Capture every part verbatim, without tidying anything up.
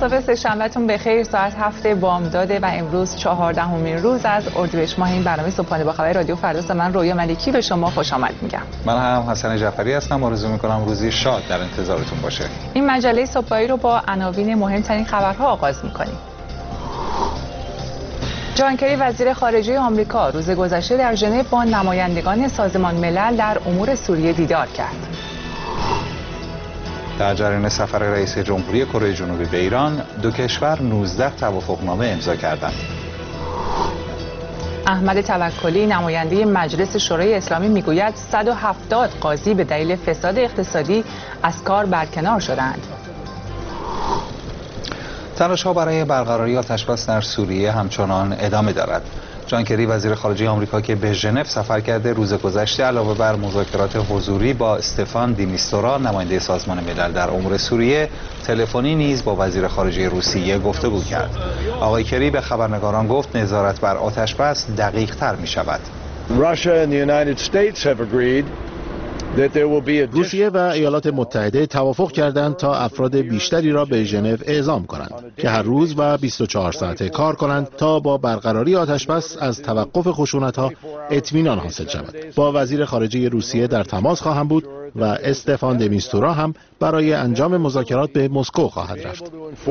صبح سه‌شنبهتون بخیر. ساعت هفت بامداده و امروز چهاردهمین روز از اردیبهشت ماه. این برنامه صبحانه با خبر رادیو فرداست. من رویا ملکی به شما خوش آمد میگم. من هم حسن جعفری هستم. آرزو میکنم روزی شاد در انتظارتون باشه. این مجله صبحایی رو با عناوین مهمترین خبرها آغاز میکنیم. جان کری وزیر خارجه آمریکا روز گذشته در ژنو با نمایندگان سازمان ملل در امور سوریه دیدار کرد. در جریان سفر رئیس جمهوری کره جنوبی به ایران، دو کشور نوزده توافقنامه امضا کردند. احمد توکلی نماینده مجلس شورای اسلامی میگوید صد و هفتاد قاضی به دلیل فساد اقتصادی از کار برکنار شدند. تلاش‌ها برای برقراری آتش‌بس در سوریه همچنان ادامه دارد. جان کری وزیر خارجه آمریکا که به ژنو سفر کرده روز گذشته علاوه بر مذاکرات حضوری با استفان دی میستورا نماینده سازمان ملل در امور سوریه، تلفنی نیز با وزیر خارجه روسیه گفتگو کرد. آقای کری به خبرنگاران گفت نظارت بر آتش‌بس دقیق‌تر می‌شود. روسیه و ایالات متحده توافق کردند تا افراد بیشتری را به ژنو اعزام کنند که هر روز و بیست و چهار ساعته کار کنند تا با برقراری آتش‌بس از توقف خشونت‌ها اطمینان حاصل شود. با وزیر خارجه روسیه در تماس خواهم بود و استفان د میستورا هم برای انجام مذاکرات به مسکو خواهد رفت.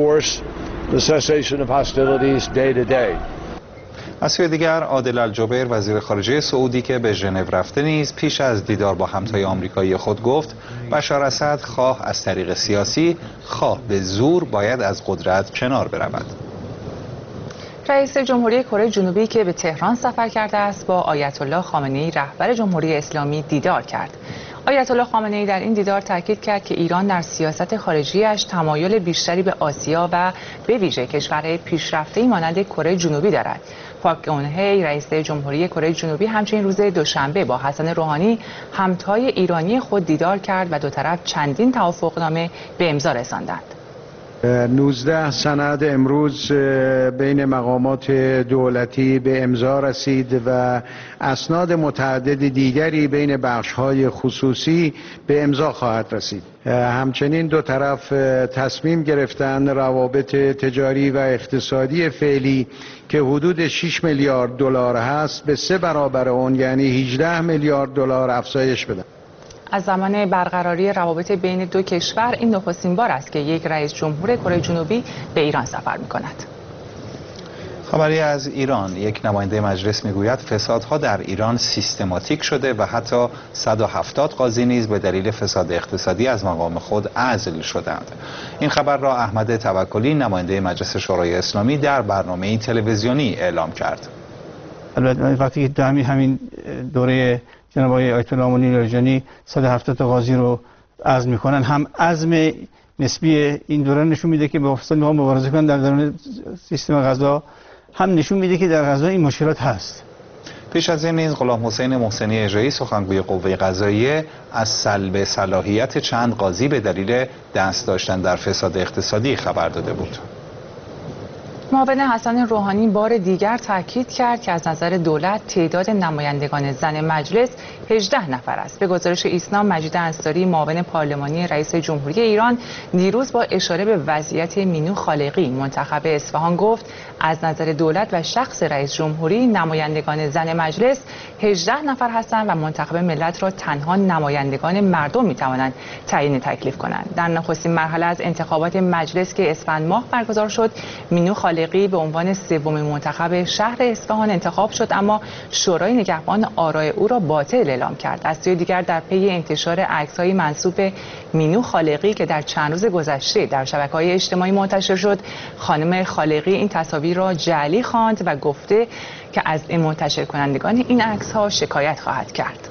از سوی دیگر عادل الجبیر وزیر خارجه سعودی که به ژنو رفته نیز پیش از دیدار با همتای آمریکایی خود گفت بشار اسد خواه از طریق سیاسی خواه به زور باید از قدرت کنار برود. رئیس جمهوری کره جنوبی که به تهران سفر کرده است با آیت الله خامنه‌ای رهبر جمهوری اسلامی دیدار کرد. آیت الله خامنه‌ای در این دیدار تاکید کرد که ایران در سیاست خارجیش تمایل بیشتری به آسیا و به ویژه کشورهای پیشرفته‌ای مانند کره جنوبی دارد. پاک گون-هی رئیس جمهوری کره جنوبی همچنین روز دوشنبه با حسن روحانی همتای ایرانی خود دیدار کرد و دو طرف چندین توافقنامه به امضا رساندند. نوزده سند امروز بین مقامات دولتی به امضا رسید و اسناد متعدد دیگری بین بخش‌های خصوصی به امضا خواهد رسید. همچنین دو طرف تصمیم گرفتند روابط تجاری و اقتصادی فعلی که حدود شش میلیارد دلار هست به سه برابر اون یعنی هجده میلیارد دلار افزایش بدن. از زمان برقراری روابط بین دو کشور این نخستین بار است که یک رئیس جمهور کره جنوبی به ایران سفر می‌کند. خبری از ایران، یک نماینده مجلس میگوید فسادها در ایران سیستماتیک شده و حتی صد و هفتاد قاضی نیز به دلیل فساد اقتصادی از مقام خود عزل شدند. این خبر را احمد توکلی نماینده مجلس شورای اسلامی در برنامه تلویزیونی اعلام کرد. البته وقتی که همین همین دوره جناب آقای آیت الله امامی لاریجانی صد و هفتاد قاضی رو عزل میکنن، هم عزم نسبی این دوره نشون میده که با فساد میخوان مبارزه کنن در درون سیستم قضا، هم نشون میده که در قضا این مشکلات هست. پیش از این نیز غلام حسین محسنی اجرایی سخنگوی قوه قضاییه از سلب صلاحیت چند قاضی به دلیل دست داشتن در فساد اقتصادی خبر داده بود. معاون حسن روحانی بار دیگر تاکید کرد که از نظر دولت تعداد نمایندگان زن مجلس هجده نفر است. به گزارش ایسنا، مجید انصاری معاون پارلمانی رئیس جمهوری ایران دیروز با اشاره به وضعیت مینو خالقی منتخب اصفهان گفت از نظر دولت و شخص رئیس جمهوری نمایندگان زن مجلس هجده نفر هستند و منتخب ملت را تنها نمایندگان مردم میتوانند تعیین تکلیف کنند. در نخستین مرحله از انتخابات مجلس که اسفند ماه برگزار شد، مینو خالقی به عنوان سومین منتخب شهر اصفهان انتخاب شد، اما شورای نگهبان آرای او را باطل اعلام کرد. از سوی دیگر در پی انتشار عکس‌های منسوب به مینو خالقی که در چند روز گذشته در شبکه‌های اجتماعی منتشر شد، خانم خالقی این تصاویر را جعلی خواند و گفته که از این منتشر کنندگان این عکس‌ها شکایت خواهد کرد.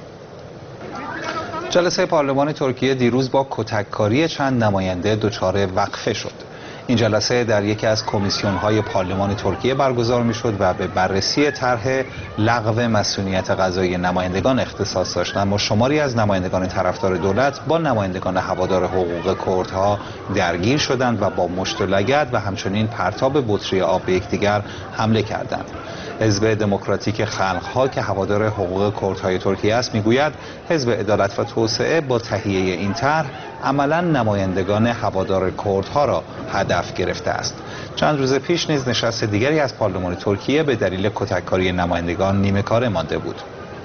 جلسه پارلمان ترکیه دیروز با کتککاری چند نماینده دچار وقفه شد. این جلسه در یکی از کمیسیون‌های پارلمان ترکیه برگزار می‌شد و به بررسی طرح لغو مسئولیت قضایی نمایندگان اختصاص داشت، اما شماری از نمایندگان طرفدار دولت با نمایندگان هوادار حقوق کردها درگیر شدند و با مشت و لگد و همچنین پرتاب بطری آب به یکدیگر حمله کردند. حزب دموکراتیک خلق‌ها که هوادار حقوق کردهای ترکیه است میگوید حزب عدالت و توسعه با تهیه این طرح عملاً نمایندگان هوادار کردها را هدف گرفته است. چند روز پیش نیز نشست دیگری از پارلمان ترکیه به دلیل کتککاری نمایندگان نیمه کاره مانده بود.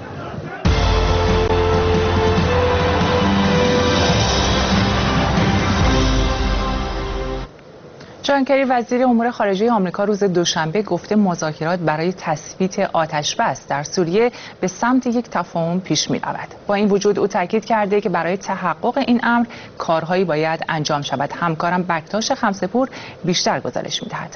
جان کری وزیر امور خارجه آمریکا روز دوشنبه گفته مذاکرات برای تثبیت آتش‌بس در سوریه به سمت یک تفاهم پیش می‌رود. با این وجود او تاکید کرده که برای تحقق این امر کارهایی باید انجام شود. همکارم بکتاش خمسه‌پور بیشتر گزارش می‌دهد.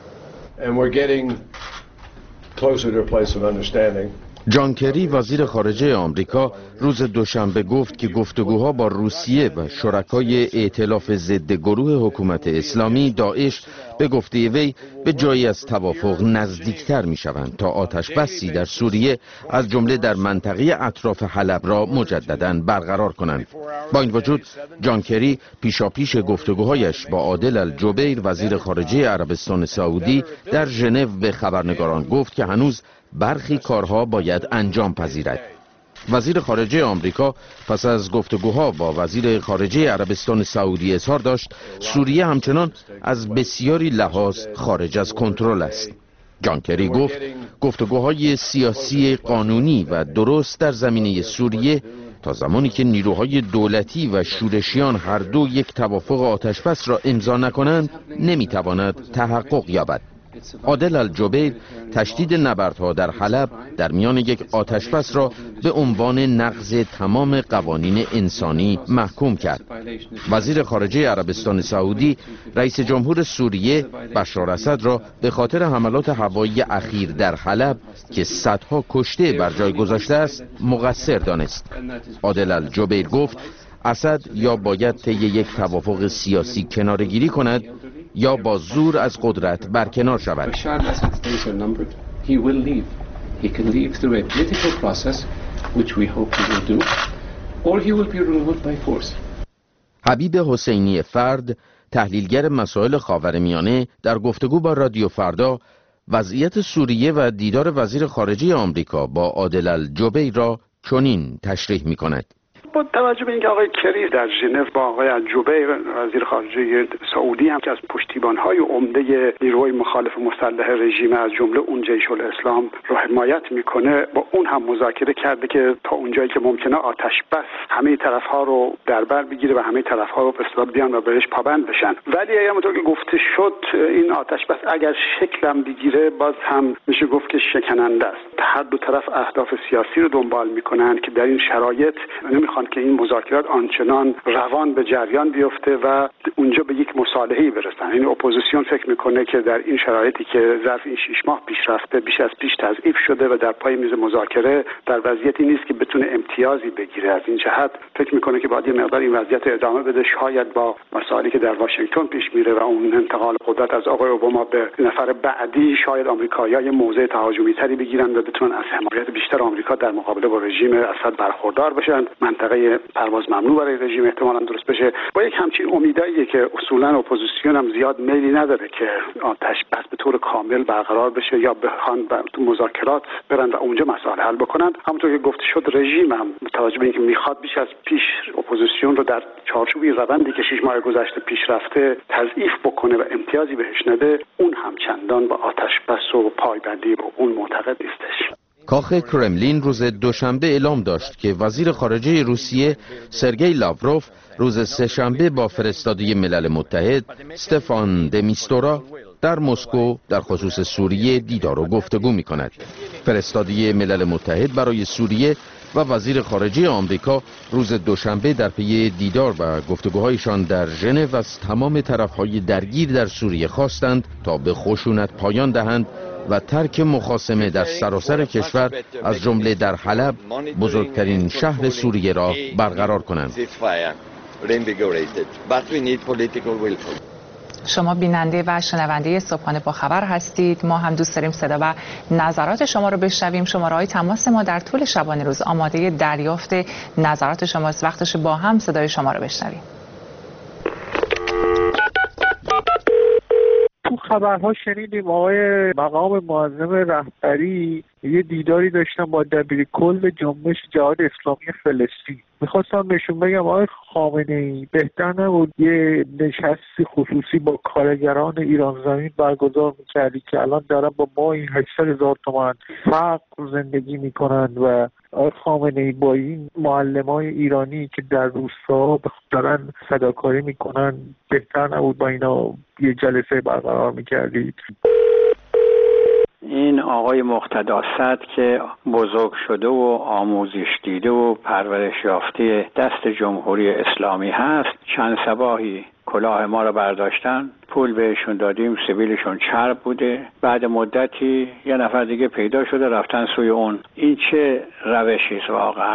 جان کری وزیر خارجه آمریکا روز دوشنبه گفت که گفتگوها با روسیه و شرکای ائتلاف ضد گروه حکومت اسلامی داعش به گفته وی به جایی از توافق نزدیکتر می شوند تا آتش بسی در سوریه از جمله در منطقه اطراف حلب را مجدداً برقرار کنند. با این وجود جان کری پیشاپیش گفتگوهایش با عادل الجبیر وزیر خارجه عربستان سعودی در ژنو به خبرنگاران گفت که هنوز برخی کارها باید انجام پذیرد. وزیر خارجه آمریکا پس از گفتگوها با وزیر خارجه عربستان سعودی اظهار داشت سوریه همچنان از بسیاری لحاظ خارج از کنترل است. جان کری گفت گفتگوهای سیاسی قانونی و درست در زمینه سوریه تا زمانی که نیروهای دولتی و شورشیان هر دو یک توافق آتشبس را امضا نکنند نمیتواند تحقق یابد. عادل الجبیر تشدید نبردها در حلب در میان یک آتشبس را به عنوان نقض تمام قوانین انسانی محکوم کرد. وزیر خارجه عربستان سعودی رئیس جمهور سوریه بشار اسد را به خاطر حملات هوایی اخیر در حلب که صدها کشته بر جای گذاشته است مقصر دانست. عادل الجبیر گفت اسد یا باید طی یک توافق سیاسی کناره‌گیری کند یا با زور از قدرت برکنار شود. حبیب حسینی فرد تحلیلگر مسائل خاورمیانه در گفتگو با رادیو فردا وضعیت سوریه و دیدار وزیر خارجه آمریکا با عادل الجبیر را چنین تشریح می کند. با توجه به اینکه آقای کری در ژنو با آقای الجبیر وزیر خارجه سعودی هم که از پشتیبان‌های عمده نیروهای مخالف مسلح رژیم از جمله اون جیش الاسلام رو حمایت میکنه، با اون هم مذاکره کرده که تا اونجایی که ممکنه آتش بس همه طرف‌ها رو در بر بگیره و همه طرف‌ها رو به اصطلاح بیان و بهش پابند بشن. ولی همونطور که گفته شد این آتش بس اگر شکلم بگیره باز هم میشه گفت که شکننده است. هر دو طرف اهداف سیاسی رو دنبال میکنن که در این شرایط نمیخوان که این مذاکرات آنچنان روان به جریان بیفته و اونجا به یک مصالحه‌ای برسن. این اپوزیسیون فکر میکنه که در این شرایطی که ظرف این شش ماه پیش رفته بیش از پیش تضعیف شده و در پای میز مذاکره در وضعیتی نیست که بتونه امتیازی بگیره. از این جهت فکر میکنه که باید یه مقدار این وضعیت ادامه بده، شاید با مسائلی که در واشنگتن پیش میره و اون انتقال قدرت از آقای اوباما به نفر بعدی شاید آمریکایی‌ها یه موضع تهاجمی تری بگیرن و بتونن از حمایت بیشتر آمریکا در مقابله با رژیم اسد برخوردار بشن. منطقه پرواز ممنوع برای رژیم احتمالاً درست بشه. با یک همچین امیداییه که اصولاً اپوزیسیون هم زیاد میلی نداره که آتش بس به طور کامل برقرار بشه یا بخوان تو مذاکرات برن و اونجا مسائل حل بکنن. همونطور که گفته شد رژیم هم متوجه به اینکه میخواد بیش از پیش اپوزیسیون رو در چارچوب روندی که شش ماه گذشته پیش رفته تضعیف بکنه و امتیازی بهش نده، اون هم چندان با آتش بس و پایبندی به اون معتقد نیستش. کاخ کرملین روز دوشنبه اعلام داشت که وزیر خارجه روسیه سرگئی لاوروف روز سه‌شنبه با فرستاده ملل متحد استفان د میستورا در مسکو در خصوص سوریه دیدار و گفتگو می کند. فرستاده ملل متحد برای سوریه و وزیر خارجه آمریکا روز دوشنبه در پی دیدار و گفتگوهایشان در ژنو از تمام طرفهای درگیر در سوریه خواستند تا به خشونت پایان دهند و ترک مخاصمه در سراسر کشور از جمله در حلب بزرگترین شهر سوریه را برقرار کنند. شما بیننده و شنونده صبحانه با خبر هستید. ما هم دوست داریم صدا و نظرات شما رو بشنویم. شماره‌های تماس ما در طول شبانه روز آماده دریافت نظرات شماست. وقتش با هم صدای شما رو بشنویم. تو خبرها شنیدیم آقای مقام معظم رهبری یه دیداری داشتن با دبیر کل جنبش جهاد اسلامی فلسطین. میخواستم نشون بگم آقای خامنه‌ای بهتر نبود یه نشستی خصوصی با کارگران ایران زمین برگزار میکردی که الان دارن با ما این هشتصد هزار تومان فقر زندگی میکنن و آقای خامنه‌ای با این معلمای ایرانی که در روستا دارن فداکاری میکنن بهتر نبود با اینا یه جلسه برقرار میکردید؟ این آقای مقتدی صدر که بزرگ شده و آموزش دیده و پرورش یافته دست جمهوری اسلامی هست، چند صباحی کلاه ما رو برداشتن، پول بهشون دادیم، سبیلشون چرب بوده، بعد مدتی یه نفر دیگه پیدا شده رفتن سوی اون. این چه روشی است واقعا؟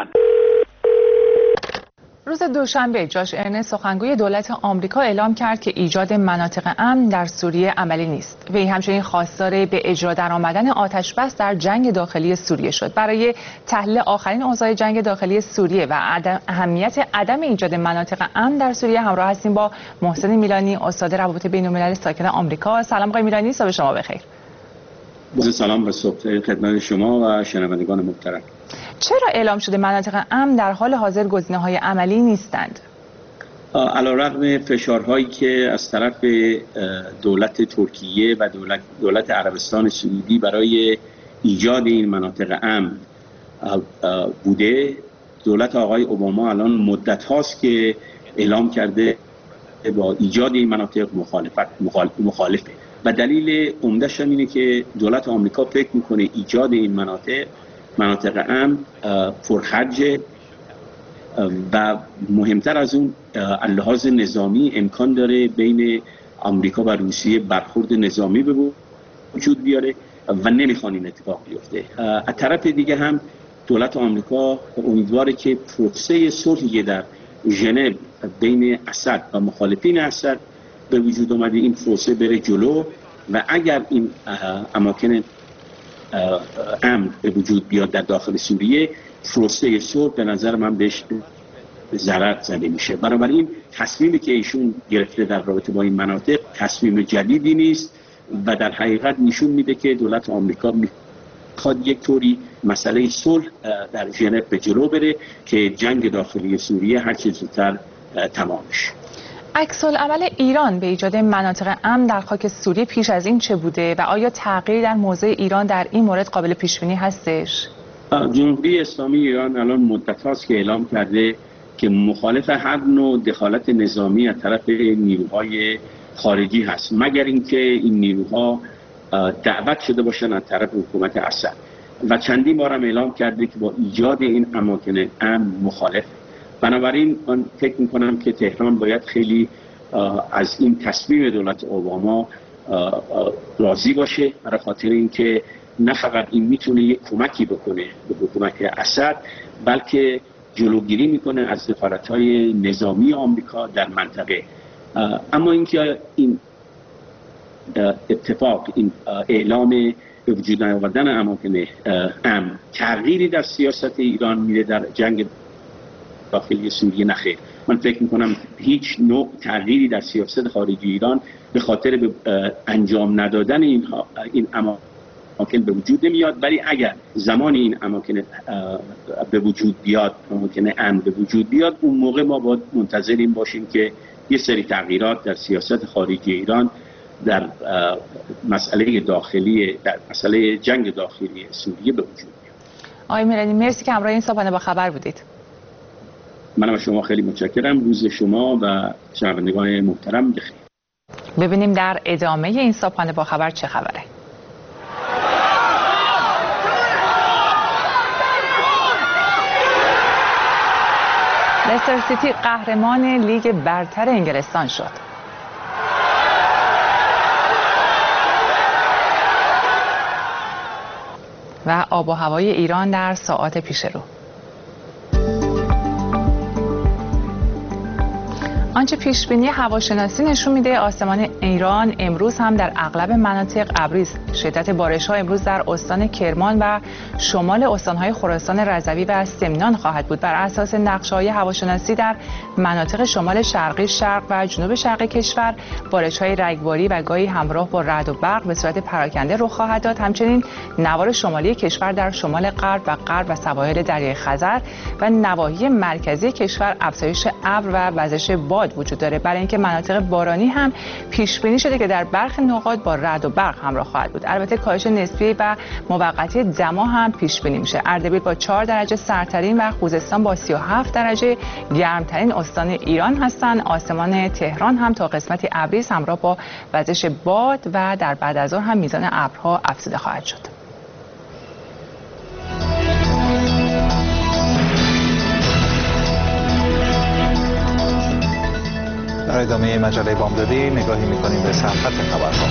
روز دوشنبه جاش ارنست سخنگوی دولت آمریکا اعلام کرد که ایجاد مناطق امن در سوریه عملی نیست. وی همچنین خواستار به اجرا درآمدن آتش‌بس در جنگ داخلی سوریه شد. برای تحلیل آخرین اوضاع جنگ داخلی سوریه و عدم اهمیت عدم ایجاد مناطق امن در سوریه همراه هستیم با محسن میلانی، استاد روابط بین‌المللی ساکن آمریکا. سلام آقای میلانی، صبح شما بخیر. سلام و صبح خدمت شما و شنوندگان محترم. چرا اعلام شده مناطق امن در حال حاضر گزینه‌های عملی نیستند؟ علیرغم فشارهایی که از طرف دولت ترکیه و دولت, دولت عربستان سعودی برای ایجاد این مناطق امن بوده، دولت آقای اوباما الان مدت هاست که اعلام کرده با ایجاد این مناطق مخالفت مخالفه و دلیل عمده‌اش اینه که دولت آمریکا فکر میکنه ایجاد این مناطق مناطق امن پرخرج و مهمتر از اون اللحاظ نظامی امکان داره بین آمریکا و روسیه برخورد نظامی به وجود بیاره و نمیخوان این اتفاق بیفته. از طرف دیگه هم دولت آمریکا امیدواره که پروسه صلحی در ژنو بین اسد و مخالفین اسد به وجود اومده این پروسه بره جلو و اگر این اماکن امن به وجود بیاد در داخل سوریه، پروسه صلح به نظر من بهش ضرر زده میشه. بنابراین تصمیمی که ایشون گرفته در رابطه با این مناطق تصمیم جدیدی نیست و در حقیقت نشون میده که دولت آمریکا میخواد یک طوری مسئله صلح در ژنو به جلو بره که جنگ داخلی سوریه هر چه زودتر تمام بشه. عکس العمل ایران به ایجاد مناطق امن در خاک سوریه پیش از این چه بوده و آیا تغییری در موضع ایران در این مورد قابل پیش بینی هستش؟ جمهوری اسلامی ایران الان مدت هاست که اعلام کرده که مخالف هر نوع دخالت نظامی از طرف نیروهای خارجی هست، مگر اینکه این نیروها دعوت شده باشن از طرف حکومت اسد و چندین بار هم اعلام کرده که با ایجاد این اماکن امن مخالف. بنابراین من فکر میکنم که تهران باید خیلی از این تصمیم دولت اوباما راضی باشه، برای خاطر اینکه نه فقط این میتونه یک کمکی بکنه به حکومت اسد، بلکه جلوگیری میکنه از دخالت‌های نظامی آمریکا در منطقه. اما اینکه این اتفاق، این اعلام به وجود نیاوردن اماکن امن تغییری در سیاست ایران میده در جنگ داخلی سوریه؟ نخیر. من فکر میکنم هیچ نوع تغییری در سیاست خارجی ایران به خاطر به انجام ندادن این این اماکن به وجود نمیاد، ولی اگر زمانی این اماکن به وجود بیاد، اماکن امن به وجود بیاد، اون موقع ما باید منتظریم باشیم که یه سری تغییرات در سیاست خارجی ایران در مسئله داخلی، در مسئله جنگ داخلی سوریه به وجود بیاد. آقای میلانی، مرسی که همراه این صبحانه با خبر بودید. منم از شما خیلی متشکرم. روز شما و شنوندگان محترم بخیر. ببینیم در ادامه این صبحانه با خبر چه خبره. لستر سیتی قهرمان لیگ برتر انگلستان شد. و آب و هوای ایران در ساعات پیش رو. آنچه پیش بینی هواشناسی نشون میده آسمان ایران امروز هم در اغلب مناطق ابری است. شدت بارش‌ها امروز در استان کرمان و شمال استان‌های خراسان رضوی و سمنان خواهد بود. بر اساس نقشه‌های هواشناسی در مناطق شمال شرقی، شرق و جنوب شرقی کشور بارش‌های رگباری و گاهی همراه با رعد و برق به صورت پراکنده رخ خواهد داد. همچنین نوار شمالی کشور در شمال غرب و غرب و سواحل دریای خزر و نواحی مرکزی کشور افزایش ابر و وزش باد وجود داره. برای اینکه مناطق بارانی هم پیش بینی شده که در برخی نقاط با رعد و برق همراه خواهد بود. البته کاهش نسبی و موقتی دما هم پیش بینی میشه. اردبیل با چهار درجه سردترین و خوزستان با سی و هفت درجه گرمترین استان ایران هستند. آسمان تهران هم تا قسمتی ابری همراه با وزش باد و در بعد از ظهر هم میزان ابرها افزوده خواهد شد. در ادامه مجله بامدادی نگاهی میکنیم به سرخط خبرها.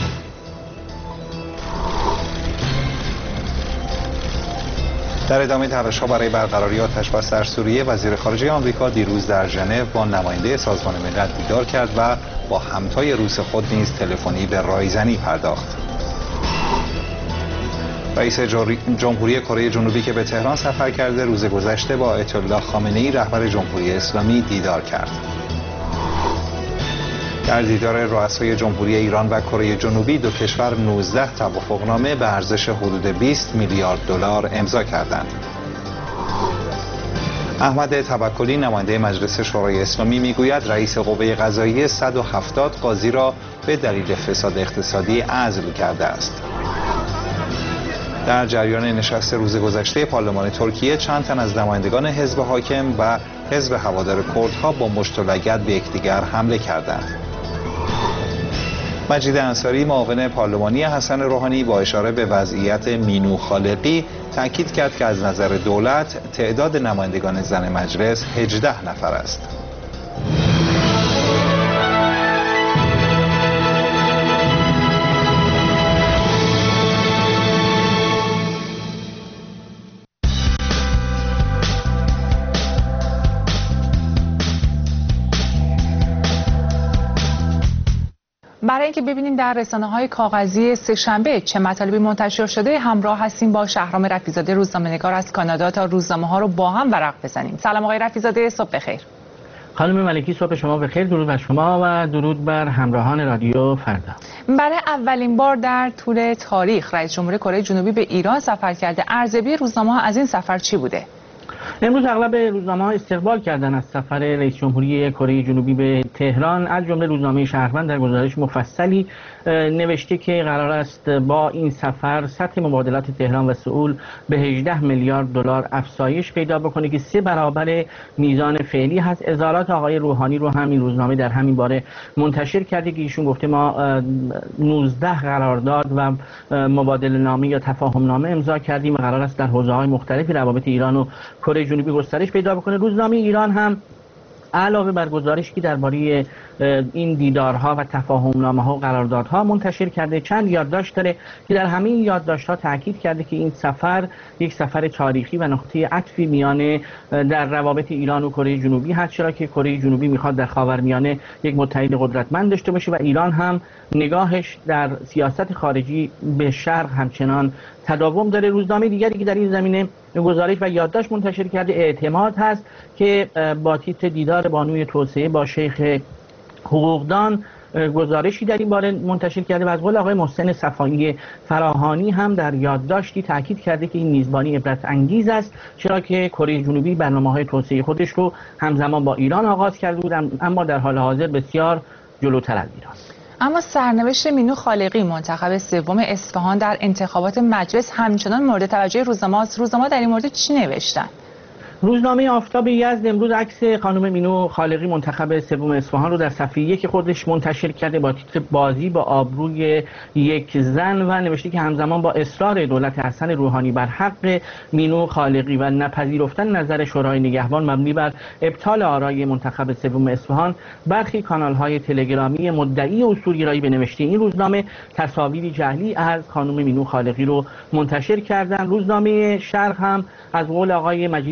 در ادامه تلاش‌ها برای برقراری آتش‌بس در سوریه، وزیر خارجه آمریکا دیروز در ژنو با نماینده سازمان ملل دیدار کرد و با همتای روس خود نیز تلفنی به رایزنی پرداخت. رئیس جمهوری کره جنوبی که به تهران سفر کرده روز گذشته با آیت الله خامنه‌ای رهبر جمهوری اسلامی دیدار کرد. در دیدار رؤسای جمهوری ایران و کره جنوبی دو کشور نوزده توافقنامه به ارزش حدود بیست میلیارد دلار امضا کردند. احمد توکلی نماینده مجلس شورای اسلامی میگوید رئیس قوه قضاییه صد و هفتاد قاضی را به دلیل فساد اقتصادی عزل کرده است. در جریان نشست روز گذشته پارلمان ترکیه چند تن از نمایندگان حزب حاکم و حزب هوادار کردها با مشت و لگد به یکدیگر حمله کردند. مجید انصاری معاون پارلمانی حسن روحانی با اشاره به وضعیت مینو خالقی تاکید کرد که از نظر دولت تعداد نمایندگان زن مجلس هجده نفر است. برای اینکه ببینیم در رسانه‌های کاغذی سه‌شنبه چه مطالبی منتشر شده همراه هستیم با شهرام رفیزاده روزنامه‌نگار از کانادا تا روزنامه‌ها رو با هم ورق بزنیم. سلام آقای رفیزاده، صبح بخیر. خانم ملکی، صبح شما بخیر. درود بر شما و درود بر همراهان رادیو فردا. برای اولین بار در طول تاریخ رئیس جمهور کره جنوبی به ایران سفر کرده. ارزیابی روزنامه‌ها از این سفر چی بوده؟ امروز اغلب روزنامه‌ها استقبال کردن از سفر رئیس جمهوری کره جنوبی به تهران. از جمله روزنامه شهروند در گزارش مفصلی نوشته که قرار است با این سفر سطح مبادلات تهران و سئول به هجده میلیارد دلار افزایش پیدا بکنه که سه برابر میزان فعلی هست. اظهارات آقای روحانی رو همین روزنامه در همین باره منتشر کرده که ایشون گفته ما نوزده قرارداد و مبادله نامه یا تفاهم نامه امضا کردیم و قرار است در حوزه‌های مختلفی روابط ایران و کره جنوبی گسترش پیدا بکنه. روزنامه ایران هم علاوه بر گزارشی که درباره این دیدارها و تفاهمنامه‌ها و قراردادها منتشر کرده چند یادداشت داره که در همه این یادداشت‌ها تاکید کرده که این سفر یک سفر تاریخی و نقطه عطفی میانه در روابط ایران و کره جنوبی هست، چرا که کره جنوبی میخواد در خاورمیانه یک متحد قدرتمند داشته باشه و ایران هم نگاهش در سیاست خارجی به شرق همچنان تداوم داره. روزنامه دیگری که در این زمینه گزارش و یادداشت منتشر کرده اعتماد هست که با تیتر دیدار بانوی توسعه با شیخ حقوقدان گزارشی در این باره منتشر کرده و از قول آقای محسن صفایی فراهانی هم در یادداشتی تاکید کرده که این میزبانی عبرت انگیز است، چرا که کره جنوبی برنامه‌های توسعه خودش رو همزمان با ایران آغاز کرده بود اما در حال حاضر بسیار جلوتر از ایران. اما سرنوشت مینو خالقی منتخب سوم اصفهان در انتخابات مجلس همچنان مورد توجه روزنامه است. روزنامه در این مورد چی نوشتن؟ روزنامه آفتاب یزد امروز عکس خانم مینو خالقی منتخب سوم اصفهان رو در صفحه یک خودش منتشر کرده با تیتر بازی با آبروی یک زن و نوشته که همزمان با اصرار دولت حسن روحانی بر حق مینو خالقی و نپذیرفتن نظر شورای نگهبان مبنی بر ابطال آرای منتخب سوم اصفهان، برخی کانال‌های تلگرامی مدعی اصولگرایی به نوشته این روزنامه تصاویری جعلی از خانم مینو خالقی رو منتشر کردند. روزنامه شرق هم از قول آقای مجید انصاری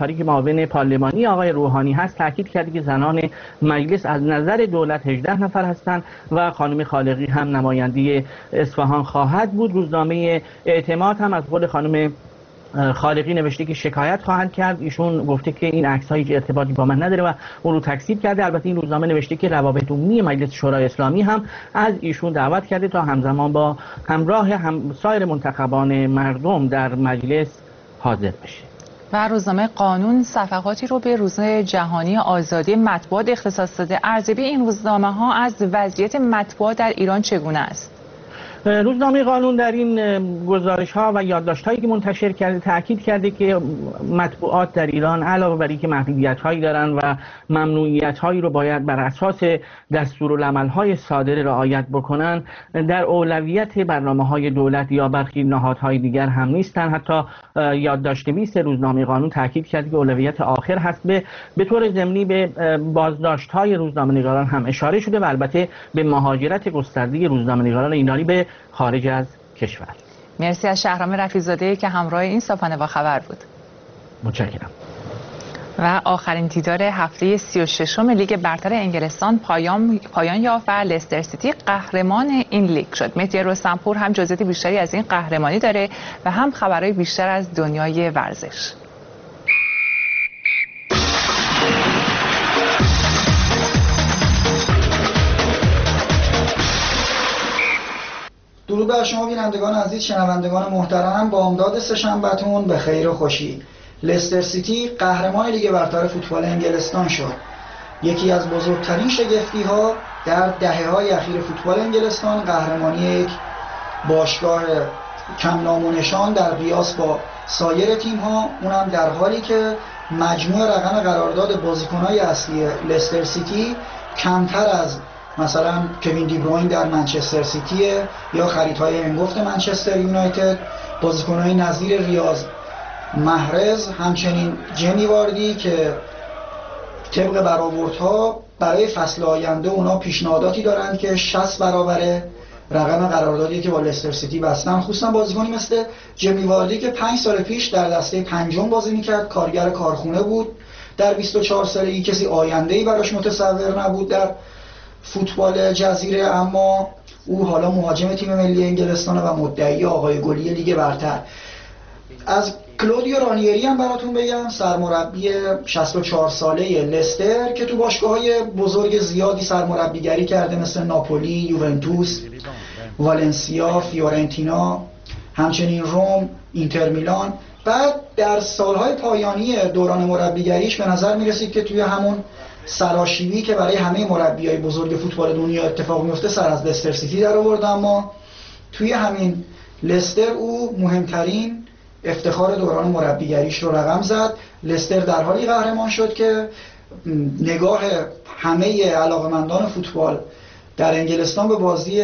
انصاری که معاون پارلمانی آقای روحانی هست تاکید کرد که زنان مجلس از نظر دولت هجده نفر هستند و خانم خالقی هم نماینده اصفهان خواهد بود. روزنامه اعتماد هم از خود خانم خالقی نوشته که شکایت خواهند کرد. ایشون گفته که این عکس هیچ ارتباطی با من نداره و اون رو تکذیب کرده. البته این روزنامه نوشته که روابط عمومی مجلس شورای اسلامی هم از ایشون دعوت کرده تا همزمان با همراه هم سایر منتخبان مردم در مجلس حاضر بشه. و روزنامه قانون صفحاتی رو به روز جهانی آزادی مطبوعات اختصاص داده. ارزیابی این روزنامه ها از وضعیت مطبوعات در ایران چگونه است؟ روزنامه قانون در این گزارش ها و یادداشت هایی که منتشر کرده تاکید کرده که مطبوعات در ایران علاوه بر اینکه محدودیت هایی دارن و ممنوعیت هایی رو باید بر اساس دستورالعمل های صادره رعایت بکنن، در اولویت برنامه های دولت یا برخی نهادهای دیگر هم نیستن. حتی یادداشت بیست روزنامه قانون تاکید کرده که اولویت آخر هست. به به طور ضمنی به بازداشت های روزنامه‌نگاران هم اشاره شده و البته به مهاجرت گسترده روزنامه‌نگاران ایرانی به خارج از کشور. مرسی از شهرام رفیع‌زاده که همراه این صبحانه با خبر بود. متشکرم. و آخرین دیدار هفته سی و ششم لیگ برتر انگلستان پایان پایان یافت و لستر سیتی قهرمان این لیگ شد. مهدی رستمپور هم جزئیات بیشتری از این قهرمانی داره و هم خبرهای بیشتر از دنیای ورزش. درود بر شما بینندگان عزیز، شنوندگان محترم. با امداد سه‌شنبه‌تون به خیر و خوشی. لستر سیتی قهرمان لیگ برتر فوتبال انگلستان شد. یکی از بزرگترین شگفتی‌ها در دهه‌های اخیر فوتبال انگلستان قهرمانی یک باشگاه کم نام و نشان در قیاس با سایر تیم‌ها، اونم در حالی که مجموع رقم قرارداد بازیکن‌های اصلی لستر سیتی کمتر از مثلا کوین دی بروین در منچستر سیتی یا خریدهای انگفت منچستر یونایتد، بازیکن‌های نظیر ریاض محرز، همچنین جمی واردی که طبق برآوردها برای فصل آینده اونا پیشنهاداتی دارند که شصت برابر رقم قراردادی که با لستر سیتی بستن. خصوصا بازیکنی مثل جمی واردی که پنج سال پیش در دسته پنجم بازی میکرد، کارگر کارخونه بود، در بیست و چهار سالگی کسی آینده‌ای براش متصور نبود در فوتبال جزیره، اما او حالا مهاجم تیم ملی انگلستان و مدعی آقای گلی لیگ برتر. از کلودیو رانیری هم براتون بگم، سرمربی شصت و چهار ساله لستر که تو باشگاه‌های بزرگ زیادی سرمربیگری کرده مثل ناپولی، یوونتوس، والنسیا، فیورنتینا، همچنین روم، اینتر میلان. بعد در سالهای پایانی دوران مربیگریش به نظر میرسید که توی همون سراشیبی که برای همه مربیای بزرگ فوتبال دنیا اتفاق میفته سر از لستر سیتی در آورد، اما توی همین لستر او مهمترین افتخار دوران مربیگریش رو رقم زد. لستر در حالی قهرمان شد که نگاه همه علاقمندان فوتبال در انگلستان به بازی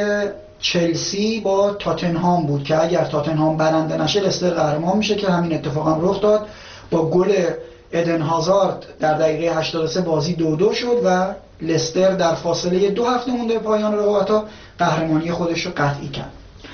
چلسی با تاتنهام بود که اگر تاتنهام برنده نشه لستر قهرمان میشه، که همین اتفاق هم رخ داد. با گل ادن هازارد در دقیقه هشتاد و سه بازی دو دو شد و لستر در فاصله دو هفته مونده پایان رقابت‌ها قهرمانی خودش رو قطعی کرد.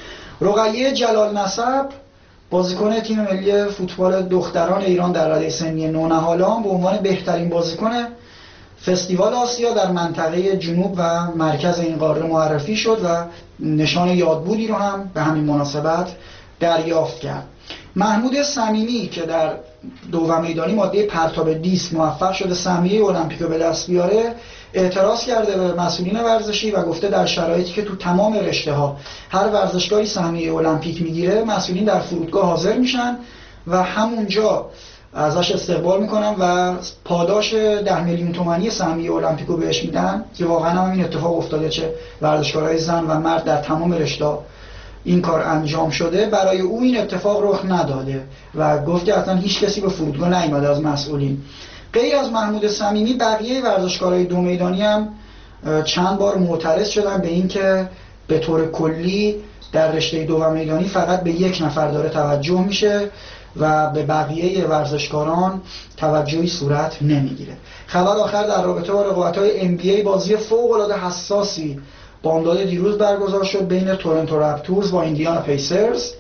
رقیه جلال نسب، بازیکن تیم ملی فوتبال دختران ایران در رده سنی نونهالان، به عنوان بهترین بازیکن فستیوال آسیا در منطقه جنوب و مرکز این قاره معرفی شد و نشان یادبودی رو هم به همین مناسبت دریافت کرد. محمود صمیمی که در دوم میدانی ماده پرتاب دیس موفق شده سهمیه المپیک رو به دست بیاره، اعتراض کرده به مسئولین ورزشی و گفته در شرایطی که تو تمام رشته ها هر ورزشکاری سهمیه المپیک میگیره، مسئولین در فرودگاه حاضر میشن و همونجا ازش استقبال میکنن و پاداش ده میلیون تومانی سهمیه المپیک رو بهش میدن، که واقعا هم این اتفاق افتاده، چه ورزشکارهای زن و مرد در تمام رشته این کار انجام شده. برای او این اتفاق رخ نداده و گفت که اصلا هیچ کسی به فرودگاه نیامده از مسئولین. غیر از محمود صمیمی بقیه ورزشکارهای دو میدانی هم چند بار معترض شدن به این که به طور کلی در رشته دو میدانی فقط به یک نفر داره توجه میشه و به بقیه ورزشکاران توجهی صورت نمیگیره. خبر آخر در رابطه با رقابت‌های ام بی ای، بازی فوق‌العاده حساسی بامداد دیروز برگزار شد بین تورنتو رپتورز با ایندیانا پیسرز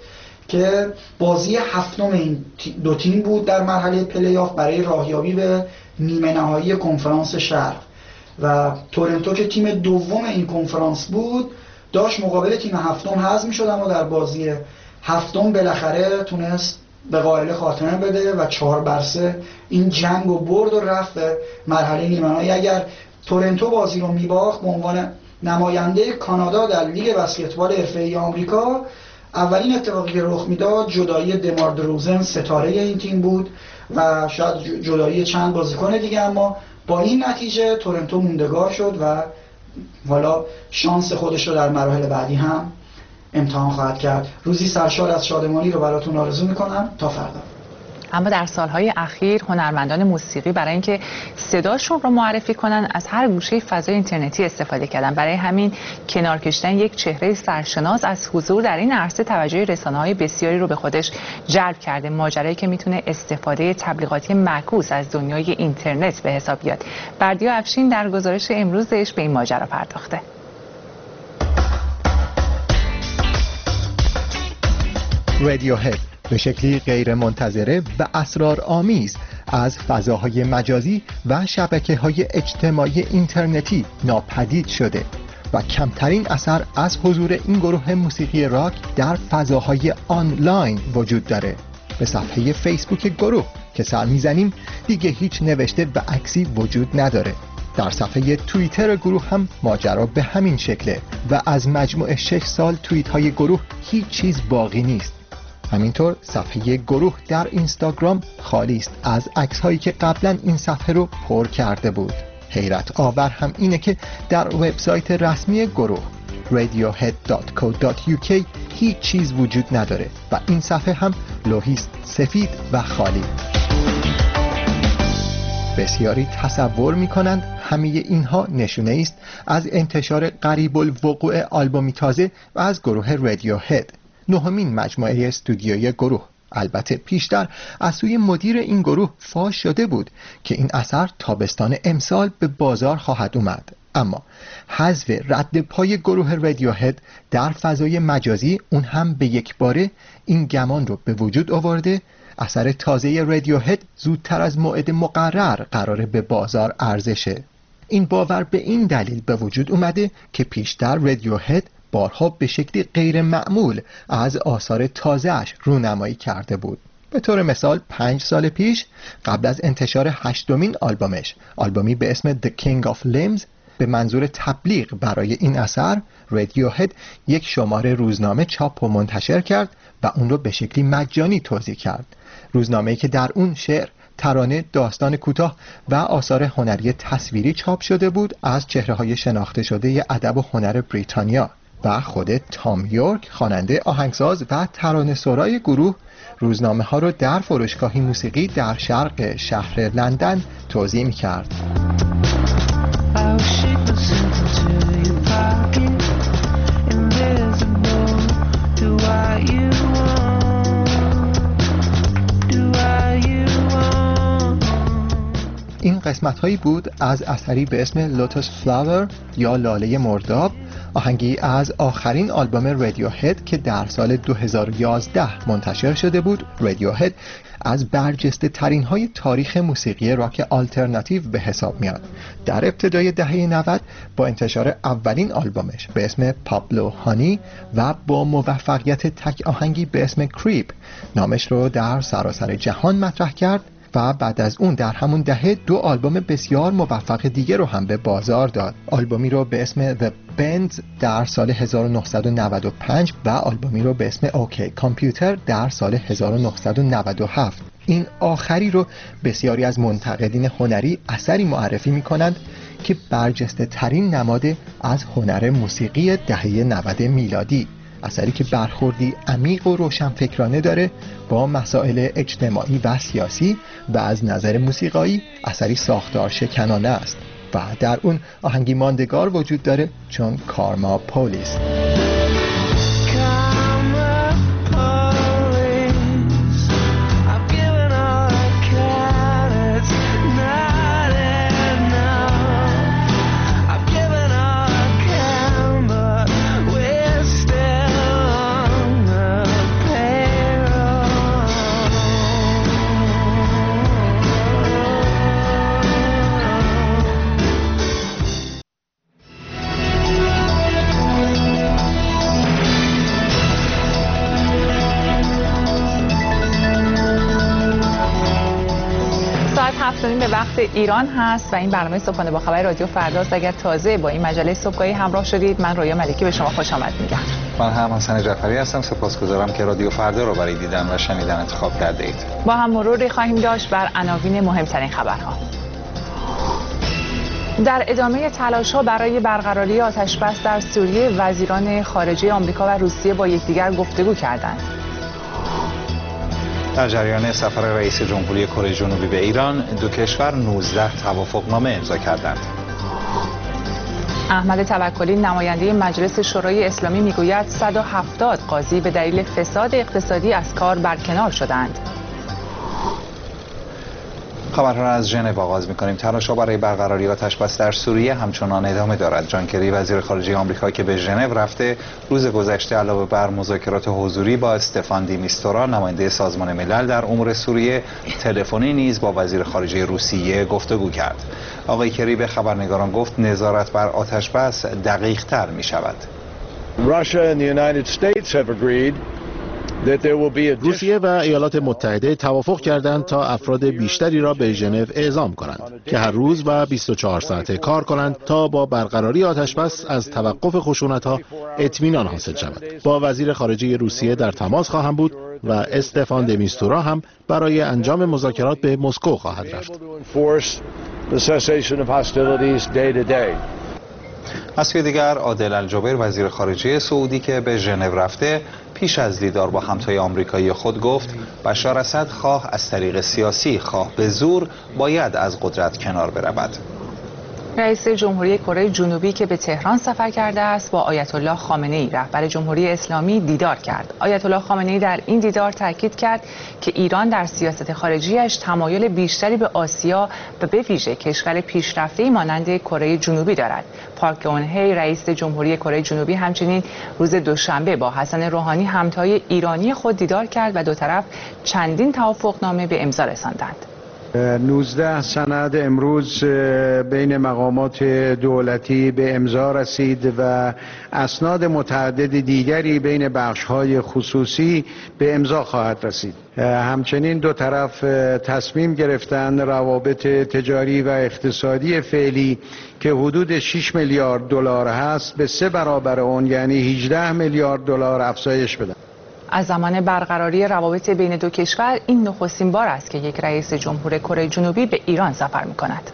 که بازی هفتم این دو تیم بود در مرحله پلی آف برای راهیابی به نیمه نهایی کنفرانس شرق و تورنتو که تیم دوم این کنفرانس بود داشت مقابل تیم هفتم حذف می‌شد، اما در بازی هفتم بالاخره تونست به قائل خاتمه بده و چهار بر سه این جنگ رو برد و رفت به مرحله نیمه نهایی. اگر تورنتو بازی رو میباخت به عنوان نماینده کانادا در لیگ بسکتبال حرفه‌ای آمریکا، اولین اتفاقی که رخ میداد جدایی دمار دروزن ستاره این تیم بود و شاید جدایی چند بازیکن دیگه، اما با این نتیجه تورنتو موندگار شد و حالا شانس خودش رو در مراحل بعدی هم امتحان خواهد کرد. روزی سرشار از شادمانی رو براتون آرزو میکنم. تا فردا. اما در سالهای اخیر هنرمندان موسیقی برای اینکه صداشون رو معرفی کنن از هر گوشه فضای اینترنتی استفاده کردن. برای همین کنار کشیدن یک چهره سرشناس از حضور در این عرصه توجه رسانه‌های بسیاری رو به خودش جلب کرده. ماجرایی که میتونه استفاده تبلیغاتی معکوس از دنیای اینترنت به حساب بیاد. بردیا افشین در گزارش امروزش به این ماجرا پرداخته. رادیوهد به شکلی غیر منتظره و اسرارآمیز از فضاهای مجازی و شبکه‌های اجتماعی اینترنتی ناپدید شده و کمترین اثر از حضور این گروه موسیقی راک در فضاهای آنلاین وجود داره. به صفحه فیسبوک گروه که سر میزنیم دیگه هیچ نوشته و عکسی وجود نداره. در صفحه توییتر گروه هم ماجرا به همین شکله و از مجموع شش سال توییت های گروه هیچ چیز باقی نیست. همینطور صفحه گروه در اینستاگرام خالی است از عکس هایی که قبلا این صفحه رو پر کرده بود. حیرت آور هم اینه که در وبسایت رسمی گروه رادیوهد دات کو دات یو کی هیچ چیز وجود نداره و این صفحه هم لوحی است سفید و خالی. بسیاری تصور می‌کنند همه اینها نشونه است از انتشار قریب الوقوع آلبومی تازه و از گروه رادیوهد، نهمین مجموعه استودیویی گروه. البته پیشتر از سوی مدیر این گروه فاش شده بود که این اثر تابستان امسال به بازار خواهد اومد، اما حذف رد پای گروه رادیوهد در فضای مجازی اون هم به یک باره این گمان رو به وجود آورده اثر تازه رادیوهد زودتر از موعد مقرر قراره به بازار عرضه شه. این باور به این دلیل به وجود اومده که پیشتر رادیوهد بارها به شکلی غیر معمول از آثار تازه‌اش رونمایی کرده بود. به طور مثال پنج سال پیش قبل از انتشار هشتمین آلبومش، آلبومی به اسم The King of Limbs، به منظور تبلیغ برای این اثر رادیوهد یک شماره روزنامه چاپ و منتشر کرد و اون رو به شکلی مجانی توزیع کرد. روزنامه‌ای که در اون شعر، ترانه، داستان کوتاه و آثار هنری تصویری چاپ شده بود از چهره‌های شناخته شده ادب و هنر بریتانیا و خود تام یورک، خواننده، آهنگساز و ترانه‌سرای گروه، روزنامه ها رو در فروشگاهی موسیقی در شرق شهر لندن توزیع می‌کرد. این قسمت هایی بود از اثری به اسم لوتس فلاور یا لاله مرداب، آهنگی از آخرین آلبوم رادیوهد که در سال دو هزار و یازده منتشر شده بود. رادیوهد از برجسته ترین های تاریخ موسیقی راک آلترناتیو به حساب میاد. در ابتدای دهه نود با انتشار اولین آلبومش به اسم پابلو هانی و با موفقیت تک آهنگی به اسم کریپ نامش رو در سراسر جهان مطرح کرد و بعد از اون در همون دهه دو آلبوم بسیار موفق دیگه رو هم به بازار داد. آلبومی رو به اسم The Bends در سال هزار و نهصد و نود و پنج و آلبومی رو به اسم اوکی کامپیوتر در سال هزار و نهصد و نود و هفت. این آخری رو بسیاری از منتقدین هنری اثری معرفی می کنند که برجسته ترین نماد از هنر موسیقی دهه نود میلادی، اثری که برخوردی عمیق و روشنفکرانه داره با مسائل اجتماعی و سیاسی و از نظر موسیقایی اثری ساختار شکنانه است و در اون آهنگی ماندگار وجود داره چون کارما پولیس. Pay وقت ایران هست و این برنامه صبحانه با خبر رادیو فرداست. اگر تازه با این مجله صبحگاهی همراه شدید، من رویا ملکی به شما خوش آمد میگم. من هم حسن جعفری هستم. سپاسگزارم که رادیو فردا رو برای دیدن و شنیدن انتخاب کرده اید. با هم مروری خواهیم داشت بر عناوین مهمترین خبرها. در ادامه تلاش‌ها برای برقراری آتش‌بس در سوریه، وزیران خارجه آمریکا و روسیه با یکدیگر گفتگو کردند. در جریان سفر رئیس جمهوری کره جنوبی به ایران، دو کشور نوزده توافقنامه امضا کردند. احمد توکلی نماینده مجلس شورای اسلامی میگوید صد و هفتاد قاضی به دلیل فساد اقتصادی از کار برکنار شدند. خبرها را از ژنو آغاز می‌کنیم. تلاش‌ها برای برقراری آتش‌بس در سوریه همچنان ادامه دارد. جان کری وزیر خارجه آمریکا که به ژنو رفته، روز گذشته علاوه بر مذاکرات حضوری با استفان دی میستورا نماینده سازمان ملل در امور سوریه، تلفنی نیز با وزیر خارجه روسیه گفتگو کرد. آقای کری به خبرنگاران گفت نظارت بر آتش‌بس دقیق‌تر می‌شود. روسیه و ایالات متحده توافق کردند تا افراد بیشتری را به ژنو اعزام کنند که هر روز و بیست و چهار ساعته کار کنند تا با برقراری آتش‌بس از توقف خشونت‌ها اطمینان حاصل شود. با وزیر خارجه روسیه در تماس خواهم بود و استفان د میستورا هم برای انجام مذاکرات به مسکو خواهد رفت. از سوی دیگر عادل الجبیر وزیر خارجه سعودی که به ژنو رفته، پیش از دیدار با همتای آمریکایی خود گفت بشار اسد خواه از طریق سیاسی خواه به زور باید از قدرت کنار برود. رئیس جمهوری کره جنوبی که به تهران سفر کرده است با آیت الله خامنه‌ای رهبر جمهوری اسلامی دیدار کرد. آیت الله خامنه‌ای در این دیدار تاکید کرد که ایران در سیاست خارجیش تمایل بیشتری به آسیا و به ویژه کشور پیشرفته‌ای مانند کره جنوبی دارد. پارک گون-هی رئیس جمهوری کره جنوبی همچنین روز دوشنبه با حسن روحانی همتای ایرانی خود دیدار کرد و دو طرف چندین توافقنامه به امضا رساندند. نوزده سند امروز بین مقامات دولتی به امضا رسید و اسناد متعدد دیگری بین بخش‌های خصوصی به امضا خواهد رسید. همچنین دو طرف تصمیم گرفتند روابط تجاری و اقتصادی فعلی که حدود شش میلیارد دلار هست به سه برابر اون یعنی هجده میلیارد دلار افزایش بدن. از زمان برقراری روابط بین دو کشور این نخستین بار است که یک رئیس جمهور کره جنوبی به ایران سفر می‌کند.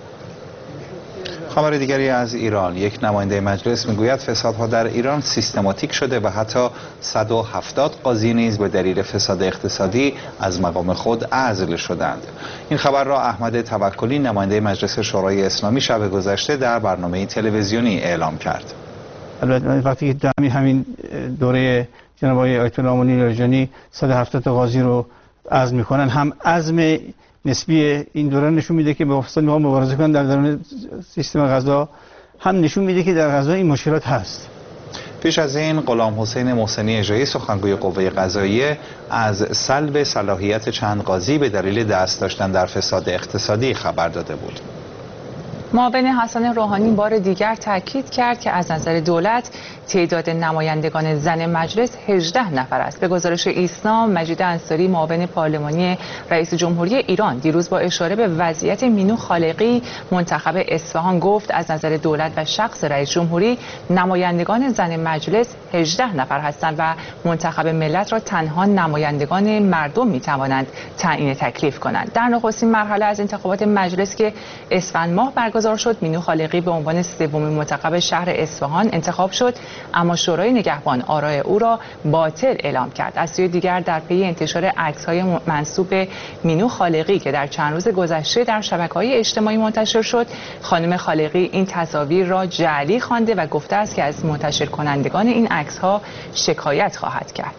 خبر دیگری از ایران، یک نماینده مجلس میگوید فسادها در ایران سیستماتیک شده و حتی صد و هفتاد قاضی نیز به دلیل فساد اقتصادی از مقام خود عزل شدند. این خبر را احمد توکلی نماینده مجلس شورای اسلامی شب گذشته در برنامه تلویزیونی اعلام کرد. البته وقتی که همین دوره جناب آیت الله امانی لاریجانی صد و هفتاد قاضی رو عزل میکنن، هم عزم نسبی این دوره نشون میده که به افساد میخوان مبارزه کنن در درون سیستم قضا، هم نشون میده که در قضا این مشکلات هست. پیش از این غلام حسین محسنی اژه‌ای سخنگوی قوه قضاییه از سلب صلاحیت چند قاضی به دلیل دست داشتن در فساد اقتصادی خبر داده بود. معاون حسن روحانی بار دیگر تاکید کرد که از نظر دولت تعداد نمایندگان زن مجلس هجده نفر است. به گزارش ایسنا، مجید انصاری معاون پارلمانی رئیس جمهوری ایران دیروز با اشاره به وضعیت مینو خالقی منتخب اصفهان گفت از نظر دولت و شخص رئیس جمهوری نمایندگان زن مجلس هجده نفر هستند و منتخب ملت را تنها نمایندگان مردم می توانند تعیین تکلیف کنند. در نخستین مرحله از انتخابات مجلس که اسفند ماه برگزار شد، مینو خالقی به عنوان سومین منتخب شهر اصفهان انتخاب شد، اما شورای نگهبان آرای او را باطل اعلام کرد. از سوی دیگر در پی انتشار عکس‌های منسوب به مینو خالقی که در چند روز گذشته در شبکه‌های اجتماعی منتشر شد، خانم خالقی این تصاویر را جعلی خوانده و گفته است که از منتشر کنندگان این عکس‌ها شکایت خواهد کرد.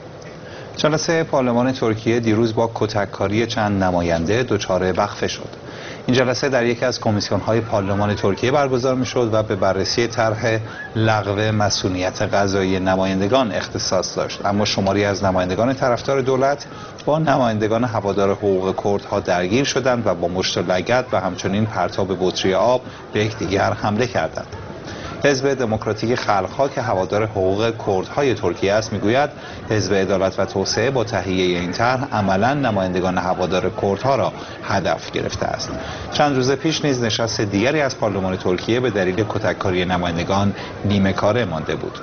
جلسه پارلمان ترکیه دیروز با کتککاری چند نماینده دچار وقفه شد. این جلسه در یکی از کمیسیون‌های پارلمان ترکیه برگزار می‌شد و به بررسی طرح لغو مسئولیت قضایی نمایندگان اختصاص داشت، اما شماری از نمایندگان طرفدار دولت با نمایندگان هوادار حقوق کردها درگیر شدند و با مشت و لگد و همچنین پرتاب بطری آب به یکدیگر حمله کردند. حزب دموکراتیک خلق‌ها که هوادار حقوق کردهای ترکیه است میگوید حزب عدالت و توسعه با تهیه این طرح عملاً نمایندگان هوادار کردها را هدف گرفته است. چند روز پیش نیز نشست دیگری از پارلمان ترکیه به دلیل کتککاری نمایندگان نیمه کاره مانده بود.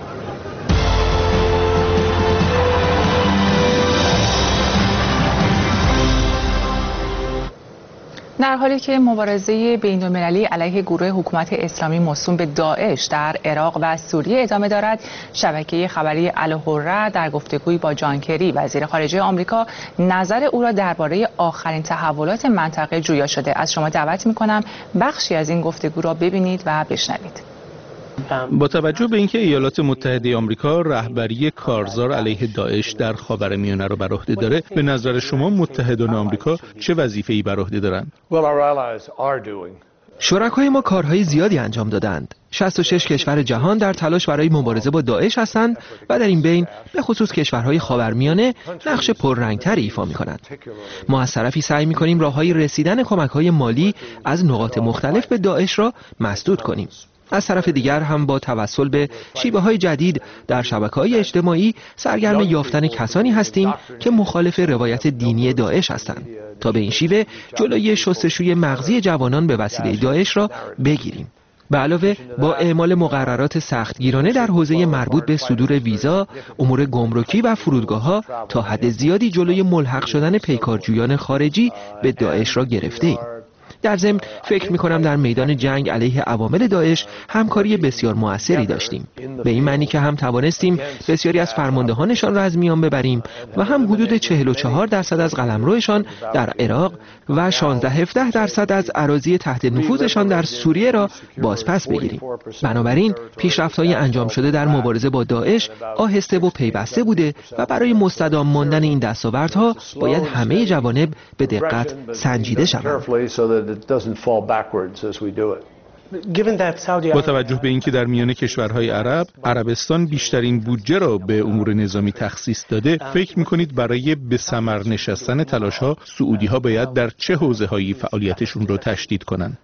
در حالی که مبارزه بین‌المللی علیه گروه حکومت اسلامی موسوم به داعش در عراق و سوریه ادامه دارد، شبکه خبری الحره در گفتگویی با جان کری وزیر خارجه آمریکا نظر او را درباره آخرین تحولات منطقه جویا شده. از شما دعوت می‌کنم بخشی از این گفتگو را ببینید و بشنوید. با توجه به اینکه ایالات متحده آمریکا رهبری کارزار علیه داعش در خاورمیانه را بر عهده داره، به نظر شما متحدان آمریکا چه وظیفه‌ای بر عهده دارند؟ شرکای ما کارهای زیادی انجام دادند. شصت و شش کشور جهان در تلاش برای مبارزه با داعش هستند و در این بین به خصوص کشورهای خاورمیانه نقش پررنگتری ایفا می‌کنند. ما از طرفی سعی می‌کنیم راههای رسیدن کمک‌های مالی از نقاط مختلف به داعش را مسدود کنیم. از طرف دیگر هم با توسل به شیوه‌های جدید در شبکه‌های اجتماعی سرگرم یافتن کسانی هستیم که مخالف روایت دینی داعش هستند تا به این شیوه جلوی شستشوی مغزی جوانان به وسیله داعش را بگیریم. به علاوه با اعمال مقررات سختگیرانه در حوزه مربوط به صدور ویزا، امور گمرکی و فرودگاه‌ها تا حد زیادی جلوی ملحق شدن پیکارجویان خارجی به داعش را گرفته‌ایم. در ضمن فکر می‌کنم در میدان جنگ علیه عوامل داعش همکاری بسیار موثری داشتیم، به این معنی که هم توانستیم بسیاری از فرماندهانشان را از میان ببریم و هم حدود چهل و چهار درصد از قلمروشان در عراق و شانزده هفده درصد از اراضی تحت نفوذشان در سوریه را بازپس بگیریم. بنابراین پیشرفت‌های انجام شده در مبارزه با داعش آهسته و پیوسته بوده و برای مستدام ماندن این دستاوردها باید همه جوانب به دقت سنجیده شوند. با توجه به اینکه در میان کشورهای عرب عربستان بیشترین بودجه را به امور نظامی تخصیص داده، فکر می‌کنید برای به ثمر نشستن تلاش‌ها سعودی‌ها باید در چه حوزه‌هایی فعالیتشون را تشدید کنند؟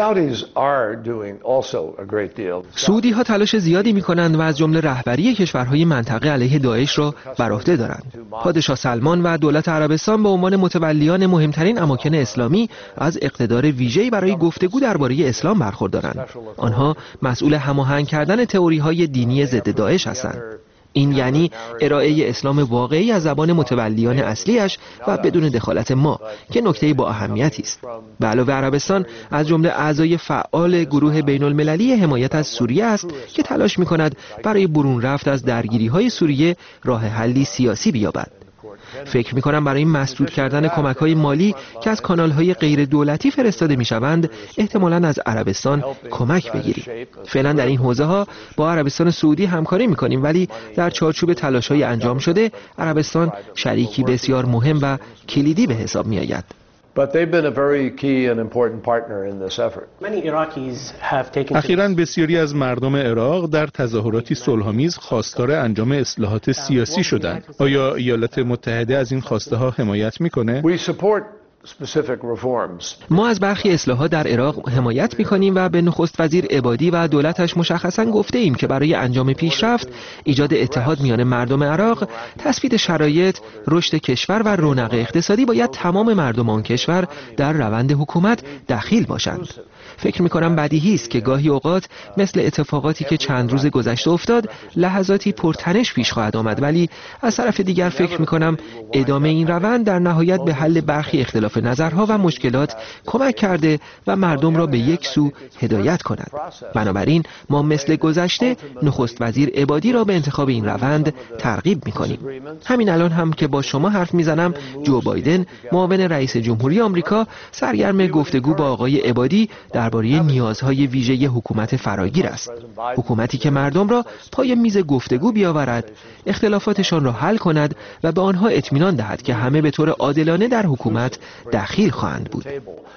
سعودی‌ها تلاش زیادی می‌کنند و از جمله رهبری کشورهای منطقه علیه داعش را بر عهده دارند. پادشاه سلمان و دولت عربستان به عنوان متولیان مهمترین اماکن اسلامی از اقتدار ویژه‌ای برای گفتگو درباره اسلام برخوردارند. آنها مسئول هماهنگ کردن تئوری‌های دینی ضد داعش هستند. این یعنی ارائه اسلام واقعی از زبان متولیان اصلیش و بدون دخالت ما، که نکته با اهمیتی است. به علاوه عربستان از جمله اعضای فعال گروه بین‌المللی حمایت از سوریه است که تلاش می‌کند برای برون رفت از درگیری‌های سوریه راه حلی سیاسی بیابد. فکر می‌کنم برای مسدود کردن کمک‌های مالی که از کانال‌های غیر دولتی فرستاده می‌شوند احتمالاً از عربستان کمک بگیریم. فعلا در این حوزه‌ها با عربستان سعودی همکاری می‌کنیم، ولی در چارچوب تلاش‌های انجام شده عربستان شریکی بسیار مهم و کلیدی به حساب می‌آید. اخیراً بسیاری از مردم عراق در تظاهراتی صلح‌آمیز خواستار انجام اصلاحات سیاسی شدند. آیا ایالات متحده از این خواسته ها حمایت میکنه؟ ما از برخی اصلاحات در عراق حمایت می‌کنیم و به نخست وزیر عبادی و دولتش مشخصاً گفته ایم که برای انجام پیشرفت، ایجاد اتحاد میان مردم عراق، تثبیت شرایط، رشد کشور و رونق اقتصادی باید تمام مردم آن کشور در روند حکومت دخیل باشند. فکر می‌کنم بدیهی است که گاهی اوقات مثل اتفاقاتی که چند روز گذشته افتاد، لحظاتی پرتنش پیش خواهد آمد، ولی از طرف دیگر فکر می‌کنم ادامه این روند در نهایت به حل برخی اختلاف نظرها و مشکلات کمک کرده و مردم را به یک سو هدایت کند. بنابراین ما مثل گذشته نخست وزیر عبادی را به انتخاب این روند ترغیب می‌کنیم. همین الان هم که با شما حرف می‌زنم، جو بایدن، معاون رئیس جمهوری آمریکا، سرگرم گفتگو با آقای عبادی درباره نیازهای ویژه حکومت فراگیر است. حکومتی که مردم را پای میز گفتگو بیاورد، اختلافاتشان را حل کند و به آنها اطمینان دهد که همه به طور عادلانه در حکومت دخیل خواهند بود.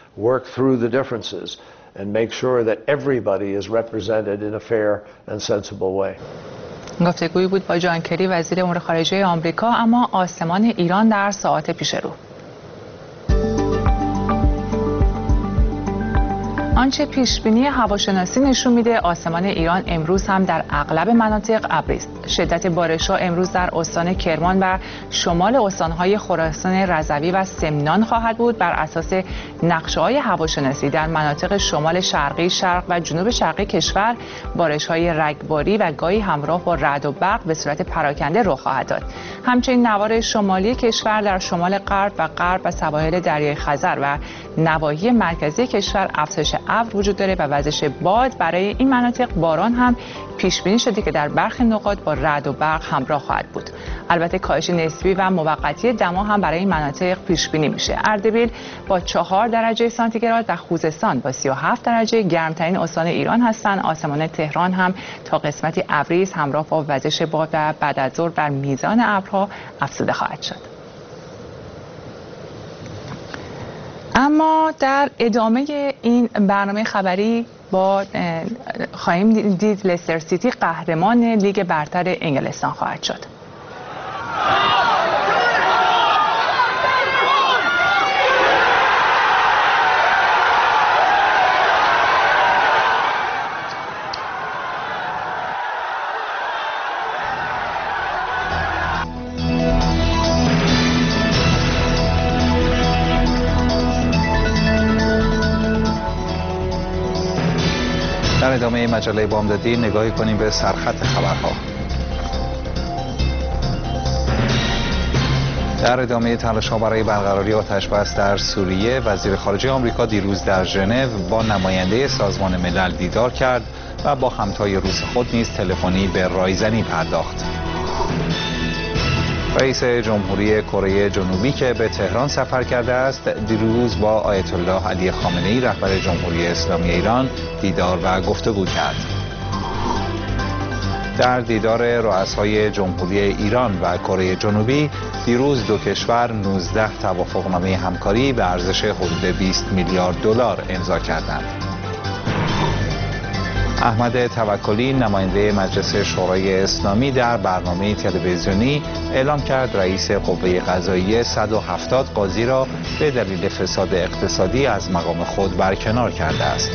گفتگویی بود با جان کری وزیر امور خارجه آمریکا. اما آسمان ایران در ساعات پیش رو آنچه پیشبینی هواشناسی نشون میده آسمان ایران امروز هم در اغلب مناطق ابری است. شدت بارش‌ها امروز در استان کرمان و شمال استان‌های خراسان رضوی و سمنان خواهد بود. بر اساس نقشه‌های هواشناسی در مناطق شمال شرقی، شرق و جنوب شرقی کشور بارش‌های رگباری و گاهی همراه با رعد و برق به صورت پراکنده رخ خواهد داد. همچنین نوار شمالی کشور در شمال غرب و غرب و سواحل دریای خزر و نواحی مرکزی کشور افزایش ابر وجود داره و وزش باد. برای این مناطق باران هم پیش بینی شده که در برخی نقاط با رعد و برق همراه خواهد بود. البته کاهش نسبی و موقتی دما هم برای این مناطق پیش بینی میشه. اردبیل با چهار درجه سانتیگراد و خوزستان با سی و هفت درجه گرمترین استان ایران هستند. آسمان تهران هم تا قسمتی ابری است همراه با وزش باد و بعد از ظهر بر میزان ابرها افزوده خواهد شد. اما در ادامه این برنامه خبری با خواهیم دید لستر سیتی قهرمان لیگ برتر انگلستان خواهد شد. در ادامه مجله بامدادی نگاهی کنیم به سرخط خبرها. در ادامه تلاش‌ها برای برقراری آتش‌بس در سوریه، وزیر خارجه آمریکا دیروز در ژنو با نماینده سازمان ملل دیدار کرد و با همتای روس خود نیز تلفنی به رایزنی پرداخت. رئیس جمهوری کره جنوبی که به تهران سفر کرده است، دیروز با آیت الله علی خامنه‌ای رهبر جمهوری اسلامی ایران دیدار و گفتگو کرد. در دیدار رؤسای جمهوری ایران و کره جنوبی، دیروز دو کشور نوزده توافقنامه همکاری به ارزش حدود بیست میلیارد دلار امضا کردند. احمد توکلی نماینده مجلس شورای اسلامی در برنامه تلویزیونی اعلام کرد رئیس قوه قضاییه صد و هفتاد قاضی را به دلیل فساد اقتصادی از مقام خود برکنار کرده است.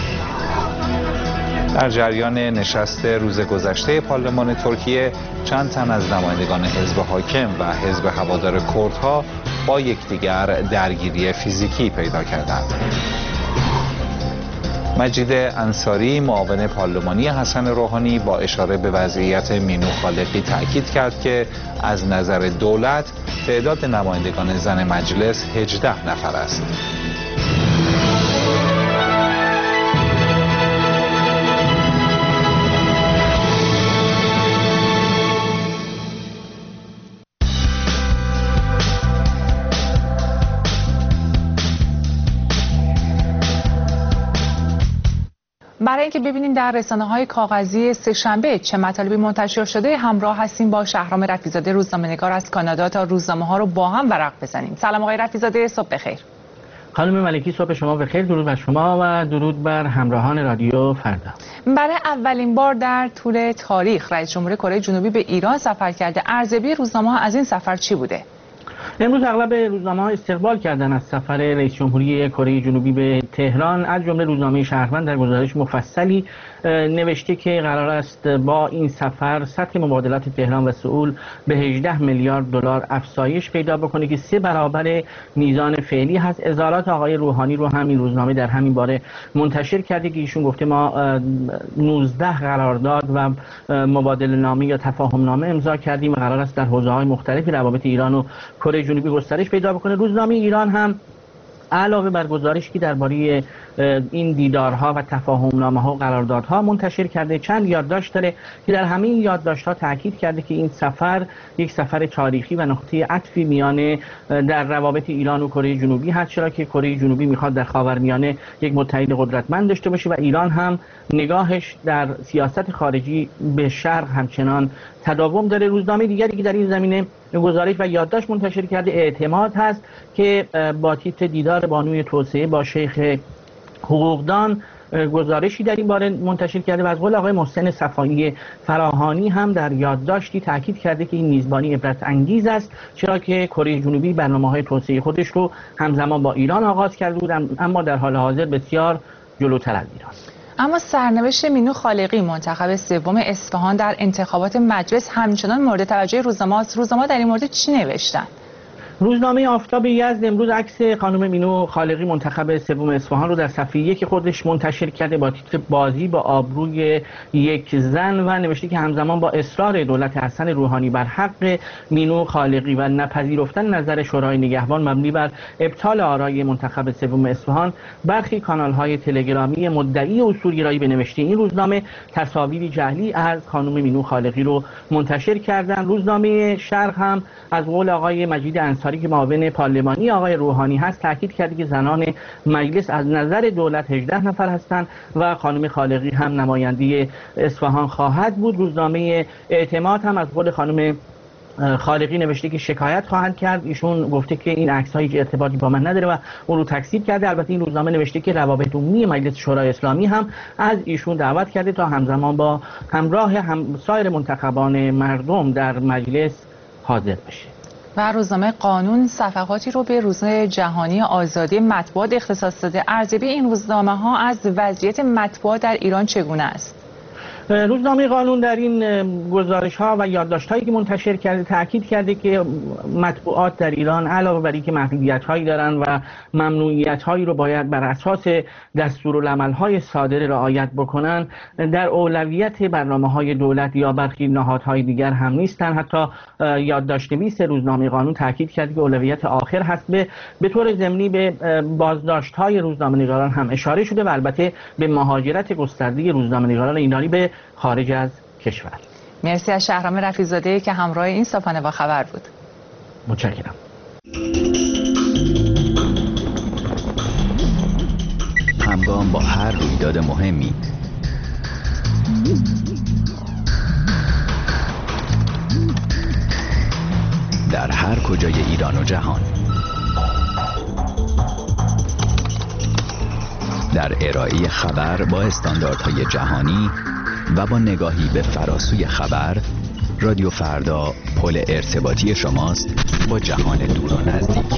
در جریان نشست روز گذشته پارلمان ترکیه، چند تن از نمایندگان حزب حاکم و حزب هوادار کردها با یکدیگر درگیری فیزیکی پیدا کردند. مجید انصاری معاون پارلمانی حسن روحانی با اشاره به وضعیت مینو خالقی تأکید کرد که از نظر دولت تعداد نمایندگان زن مجلس هجده نفر است. برای اینکه ببینیم در رسانه‌های کاغذی سه‌شنبه چه مطالبی منتشر شده، همراه هستیم با شهرام رفیع‌زاده روزنامه‌نگار از کانادا تا روزنامه‌ها رو با هم ورق بزنیم. سلام آقای رفیع‌زاده، صبح بخیر. خانم ملکی، صبح شما بخیر. درود بر شما و درود بر همراهان رادیو فردا. برای اولین بار در طول تاریخ رئیس جمهور کره جنوبی به ایران سفر کرده. ارزیابی روزنامه‌ها از این سفر چی بوده؟ امروز اغلب روزنامه‌ها استقبال کردن از سفر رئیس جمهوری کره جنوبی به تهران. از جمله روزنامه شهروند در گزارش مفصلی نوشته که قرار است با این سفر سطح مبادلات تهران و سئول به هجده میلیارد دلار افزایش پیدا بکنه که سه برابر میزان فعلی هست. اظهارات آقای روحانی رو همین روزنامه در همین باره منتشر کرده که ایشون گفته ما نوزده قرارداد و مبادله نامه یا تفاهم نامه امضا کردیم و قرار است در حوزه‌های مختلفی روابط ایران و کره جنوبی گسترش پیدا بکنه. روزنامه ایران هم علاوه بر گزارشی که درباره این دیدارها و تفاهمنامه‌ها و قراردادها منتشر کرده، چند یادداشت داره که در همه این یادداشت‌ها تاکید کرده که این سفر یک سفر تاریخی و نقطه عطفی میانه در روابط ایران و کره جنوبی هست، چرا که کره جنوبی میخواد در خاورمیانه یک متحد قدرتمند داشته باشه و ایران هم نگاهش در سیاست خارجی به شرق همچنان تداوم داره. روزنامه دیگری که در این زمینه گزارش و یادداشت منتشر کرده اعتماد هست که با تیتر دیدار بانوی توسعه با شیخ حقوقدان گزارشی در این باره منتشر کرده و از قول آقای محسن صفایی فراهانی هم در یادداشتی تاکید کرده که این میزبانی عبرت انگیز است، چرا که کره جنوبی برنامه‌های توسعه خودش رو همزمان با ایران آغاز کرده بود، اما در حال حاضر بسیار جلوتر از ایران. اما سرنوشت مینو خالقی منتخب سوم اصفهان در انتخابات مجلس همچنان مورد توجه روزنامه است. روزنامه در این مورد چی نوشتن؟ روزنامه آفتاب یزد امروز عکس خانم مینو خالقی منتخب سوم اصفهان رو در صفحه یک خودش منتشر کرده با تیتر بازی با آبروی یک زن و نوشته که همزمان با اصرار دولت حسن روحانی بر حق مینو خالقی و نپذیرفتن نظر شورای نگهبان مبنی بر ابطال آرای منتخب سوم اصفهان، برخی کانال‌های تلگرامی مدعی اصولگرایی به نوشته این روزنامه تصاویری جعلی از خانم مینو خالقی رو منتشر کردند. روزنامه شرق هم از قول آقای مجید انصاری که معاون پارلمانی آقای روحانی هست تاکید کرده که زنان مجلس از نظر دولت هجده نفر هستند و خانم خالقی هم نماینده اصفهان خواهد بود. روزنامه اعتماد هم از قول خانم خالقی نوشته که شکایت خواهند کرد. ایشون گفته که این عکس‌ها هیچ ارتباطی با من نداره و اون رو تکذیب کرده. البته این روزنامه نوشته که روابط عمومی مجلس شورای اسلامی هم از ایشون دعوت کرده تا همزمان با همراه هم سایر منتخبان مردم در مجلس حاضر بشه. و روزنامه قانون صفحاتی رو به روز جهانی آزادی مطبوعات اختصاص داده. ارزیابی این روزنامه ها از وضعیت مطبوعات در ایران چگونه است؟ روزنامه قانون در این گزارش ها و یادداشت هایی که منتشر کرده تاکید کرده که مطبوعات در ایران علاوه بر اینکه محدودیت هایی دارن و ممنوعیت هایی رو باید بر اساس دستورالعمل های صادره رعایت بکنن، در اولویت برنامه های دولت یا برخی نهادهای دیگر هم نیستن. حتی یادداشت نویس روزنامه قانون تاکید کرده که اولویت آخر هست. به به طور ضمنی به بازداشت های روزنامه‌نگاران هم اشاره شده و البته به مهاجرت گسترده روزنامه‌نگاران ایرانی به خارج از کشور. مرسی از شهرام رفیع‌زاده که همراه این صبحانه با خبر بود. متشکرم. همگام با هر رویداد مهمی در هر کجای ایران و جهان، در ارائه خبر با استانداردهای جهانی و با نگاهی به فراسوی خبر، رادیو فردا پل ارتباطی شماست با جهان دور و نزدیک.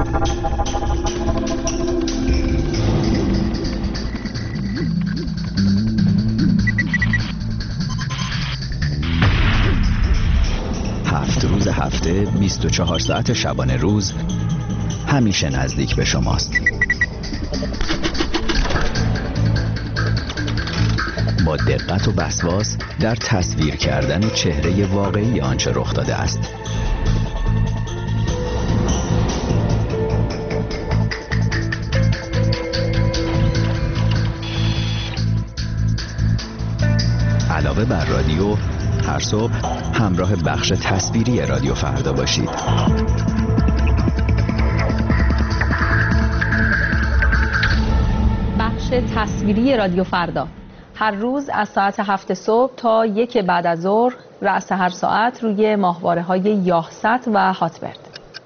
هفت روز هفته، بیست و چهار ساعت شبانه روز، همیشه نزدیک به شماست. با دقت و وسواس در تصویر کردن چهره واقعی آنچه رخ داده است. علاوه بر رادیو، هر صبح همراه بخش تصویری رادیو فردا باشید. بخش تصویری رادیو فردا هر روز از ساعت هفت صبح تا یک بعد از ظهر، رأس هر ساعت روی ماهواره‌های یاهست و هاتبرد.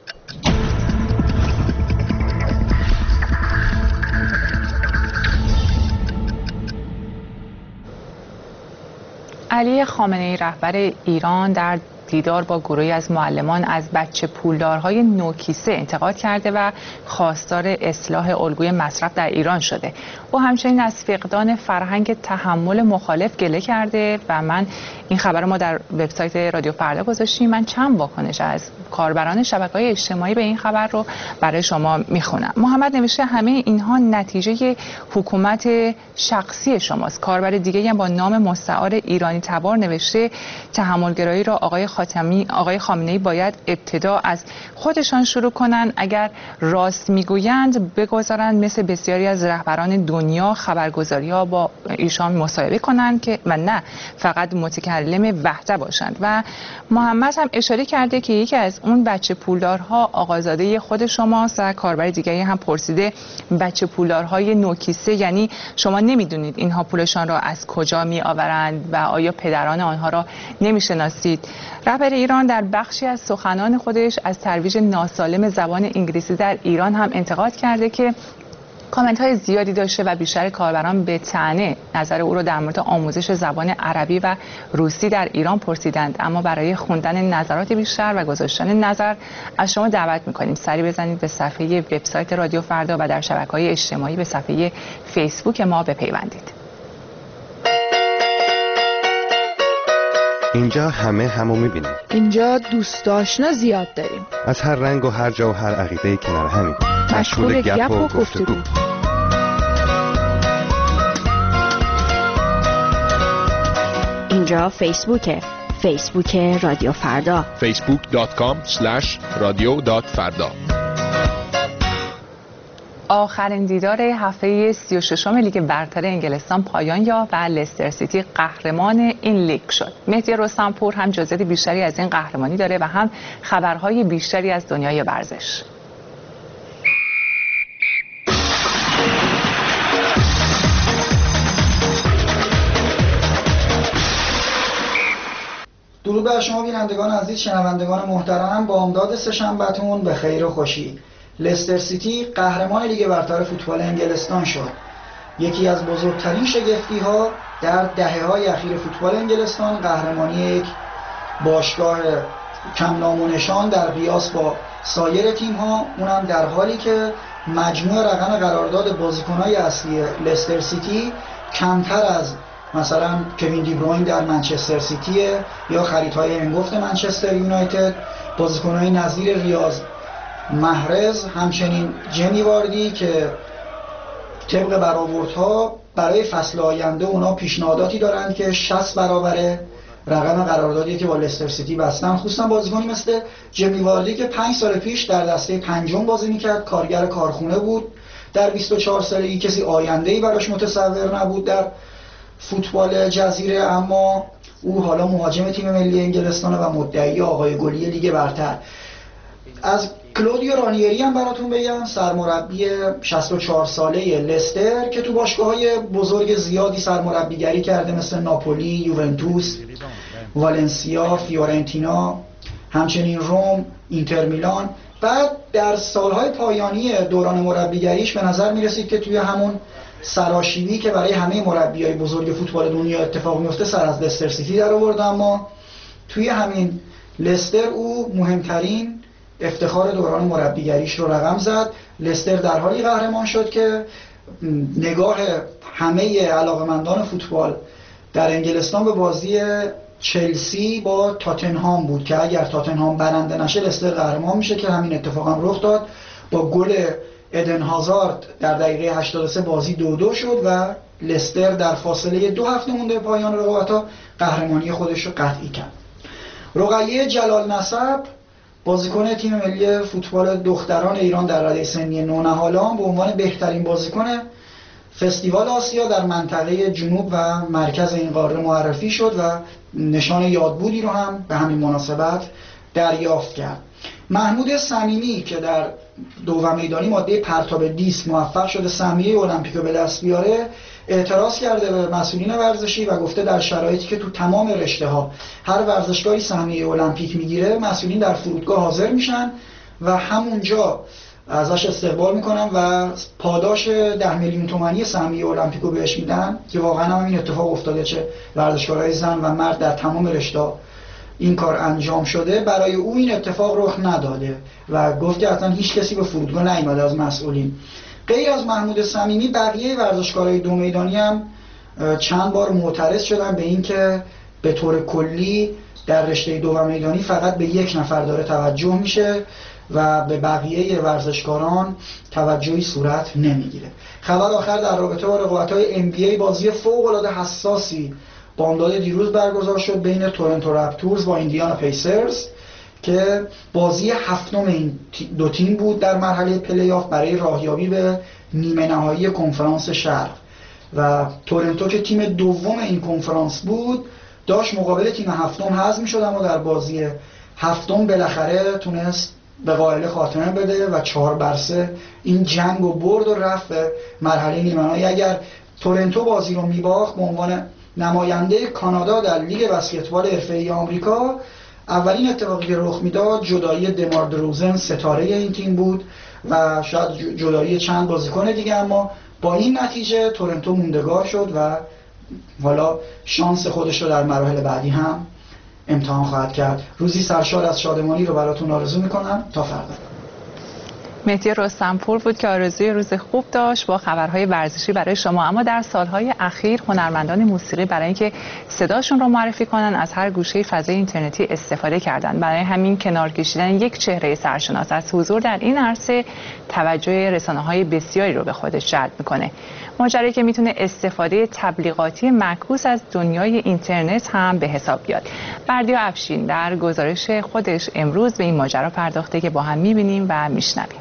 علی خامنه‌ای رهبر ایران در دیدار با گروهی از معلمان از بچه پولدارهای نوکیسه انتقاد کرده و خواستار اصلاح الگوی مصرف در ایران شده. او همچنین از فقدان فرهنگ تحمل مخالف گله کرده و من این خبر ما در وبسایت رادیو فردا گذاشتیم. من چند واکنش از کاربران شبکه‌های اجتماعی به این خبر رو برای شما میخونم. محمد نوشته همه اینها نتیجه حکومت شخصی شماست. کاربر دیگه هم با نام مستعار ایرانی تبار نوشته تحملگرایی را آقای خاتمی آقای خامنه‌ای باید ابتدا از خودشان شروع کنند. اگر راست میگویند بگذارند مثل بسیاری از رهبران دنیا خبرگزاری‌ها با ایشان مصاحبه کنند که و نه فقط متکلم وحده باشند. و محمد هم اشاره کرده که یکی از اون بچه پولدارها آقازاده خود شماست و کاربر دیگری هم پرسیده بچه پولدارهای نوکیسه یعنی شما نمیدونید اینها پولشان را از کجا می آورند و آیا پدران آنها را نمیشناسید؟ رهبر ایران در بخشی از سخنان خودش از ترویج ناسالم زبان انگلیسی در ایران هم انتقاد کرده که کامنت های زیادی داشته و بیشتر کاربران به طعنه نظر او را در مورد آموزش زبان عربی و روسی در ایران پرسیدند. اما برای خوندن نظرات بیشتر و گذاشتن نظر از شما دعوت می‌کنیم سری بزنید به صفحه وبسایت رادیو فردا و در شبکه‌های اجتماعی به صفحه فیسبوک ما بپیوندید. اینجا همه همو می‌بینیم. اینجا دوست آشنا زیاد داریم. از هر رنگ و هر جا و هر عقیده‌ای کنار همین. مشغول گپ و گفتگو. اینجا فیسبوکه. فیسبوک رادیو فردا. فیسبوک دات کام اسلش رادیو دات فردا. آخرین دیدار هفته سی و ششم لیگ برتر انگلستان پایان یافت و لستر سیتی قهرمان این لیگ شد. مهدی رستمپور هم جزئیات بیشتری از این قهرمانی داره و هم خبرهای بیشتری از دنیای ورزش. درود بر شما بینندگان عزیز، شنوندگان محترم. با امداد سه‌شنبه‌تون به خیر و خوشی. لستر سیتی قهرمان لیگ برتر فوتبال انگلستان شد. یکی از بزرگترین شگفتی‌ها در دهه‌های اخیر فوتبال انگلستان، قهرمانی یک باشگاه کم نام و نشان در قیاس با سایر تیم‌ها، اونم در حالی که مجموع رقم قرارداد بازیکن‌های اصلی لستر سیتی کمتر از مثلا کوین دی بروین در منچستر سیتی یا خریدهای هنگفت منچستر یونایتد، بازیکن‌های نظیر ریاض محرز، همچنین جمی واردی که طبق برآوردها برای فصل آینده اونا پیشنهاداتی دارند که شصت برابر رقم قراردادی که با لستر سیتی بستن. خصوصا بازیکنی مثل جمی واردی که پنج سال پیش در دسته پنجم بازی میکرد، کارگر کارخونه بود، در بیست و چهار سالگی کسی آینده‌ای براش متصور نبود در فوتبال جزیره، اما او حالا مهاجم تیم ملی انگلستان و مدعی آقای گلی لیگ برتر. از کلودیو رانیری هم براتون بگم، سرمربی شصت و چهار ساله لستر که تو باشگاه‌های بزرگ زیادی سرمربیگری کرده مثل ناپولی، یوونتوس، والنسیا، فیورنتینا، همچنین روم، اینتر میلان. بعد در سالهای پایانی دوران مربیگریش به نظر میرسید که توی همون سراشیبی که برای همه مربیای بزرگ فوتبال دنیا اتفاق میفته سر از لستر سیتی در آورد، اما توی همین لستر او مهمترین افتخار دوران مربیگریش رو رقم زد. لستر در حالی قهرمان شد که نگاه همه علاقمندان فوتبال در انگلستان به بازی چلسی با تاتنهام بود که اگر تاتنهام برنده نشه لستر قهرمان میشه، که همین اتفاق هم رخ داد. با گل ادن هازارد در دقیقه هشتاد و سه بازی دو دو شد و لستر در فاصله دو هفته مونده پایان رقابت‌ها قهرمانی خودش رو قطعی کرد. رقیه جلال نسب، بازیکن تیم ملی فوتبال دختران ایران در رده سنی نونهالان، به عنوان بهترین بازیکن فستیوال آسیا در منطقه جنوب و مرکز این قاره معرفی شد و نشان یادبودی رو هم به همین مناسبت دریافت کرد. محمود صمیمی که در دوم میدانی ماده پرتاب دیسک موفق شده سهمیه المپیک رو به دست بیاره، اعتراض کرده به مسئولین ورزشی و گفته در شرایطی که تو تمام رشته ها هر ورزشکاری سهمیه المپیک میگیره، مسئولین در فرودگاه حاضر میشن و همونجا ازش استقبال میکنن و پاداش ده میلیون تومانی سهمیه المپیک رو بهش میدن، که واقعا هم این اتفاق افتاده، چه ورزشکارای زن و مرد در تمام رشته این کار انجام شده. برای او این اتفاق رخ نداده و گفت که اصلا هیچ کسی به فرودگاه نیامده از مسئولین. غیر از محمود صمیمی، بقیه ورزشکارای دو میدانی هم چند بار معترض شدن به این که به طور کلی در رشته دو میدانی فقط به یک نفر داره توجه میشه و به بقیه ورزشکاران توجهی صورت نمیگیره. خبر آخر در رابطه با رقابت‌های ام بی ای، بازی فوق‌العاده حساسی بامداد دیروز برگزار شد بین تورنتو رپتورز با ایندیانا پیسرز که بازی هفتم این دو تیم بود در مرحله پلی آف برای راهیابی به نیمه نهایی کنفرانس شرق و تورنتو که تیم دوم این کنفرانس بود داشت مقابل تیم هفتم حذف می‌شد، اما در بازی هفتم بالاخره تونست به قائل خاتمه بده و چهار بر سه این جنگ و برد و رفت به مرحله نیمه نهایی. اگر تورنتو بازی رو می‌باخت به عنوان نماینده کانادا در لیگ بسکتبال حرفه‌ای آمریکا، اولین اتفاقی که رخ میداد جدایی دمار دروزن ستاره این تیم بود و شاید جدایی چند بازیکن دیگه، اما با این نتیجه تورنتو موندگار شد و حالا شانس خودش رو در مراحل بعدی هم امتحان خواهد کرد. روزی سرشار از شادمانی رو براتون آرزو میکنم. تا فردا. مهدی رستمپور بود که آرزوی روز خوب داشت با خبرهای ورزشی برای شما. اما در سالهای اخیر هنرمندان موسیقی برای اینکه صداشون رو معرفی کنن از هر گوشه فضای اینترنتی استفاده کردن. برای همین کنار کشیدن یک چهره سرشناس از حضور در این عرصه توجه رسانه‌های بسیاری رو به خودش جلب میکنه. ماجرایی که میتونه استفاده تبلیغاتی معکوس از دنیای اینترنت هم به حساب بیاد. بردیا افشین در گزارش خودش امروز به این ماجرا پرداخته که با هم میبینیم و میشنویم.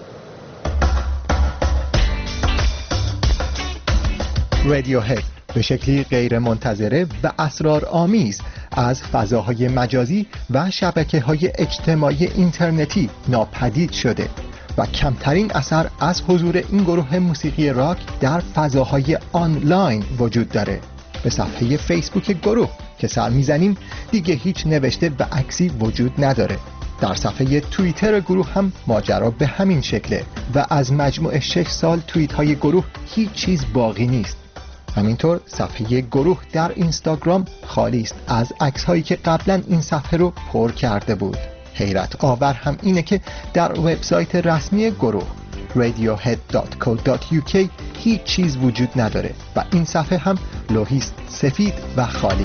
رادیوهد به شکلی غیر منتظره و اسرارآمیز از فضاهای مجازی و شبکه‌های اجتماعی اینترنتی ناپدید شده و کمترین اثر از حضور این گروه موسیقی راک در فضاهای آنلاین وجود داره. به صفحه فیسبوک گروه که سر میزنیم دیگه هیچ نوشته و عکسی وجود نداره. در صفحه توییتر گروه هم ماجرا به همین شکله و از مجموع شش سال توییت های گروه هیچ چیز باقی نیست. همینطور صفحه گروه در اینستاگرام خالی است از عکس هایی که قبلا این صفحه رو پر کرده بود. حیرت آور هم اینه که در وبسایت رسمی گروه رادیوهد دات کو دات یو کی هیچ چیز وجود نداره و این صفحه هم لوحیست سفید و خالی.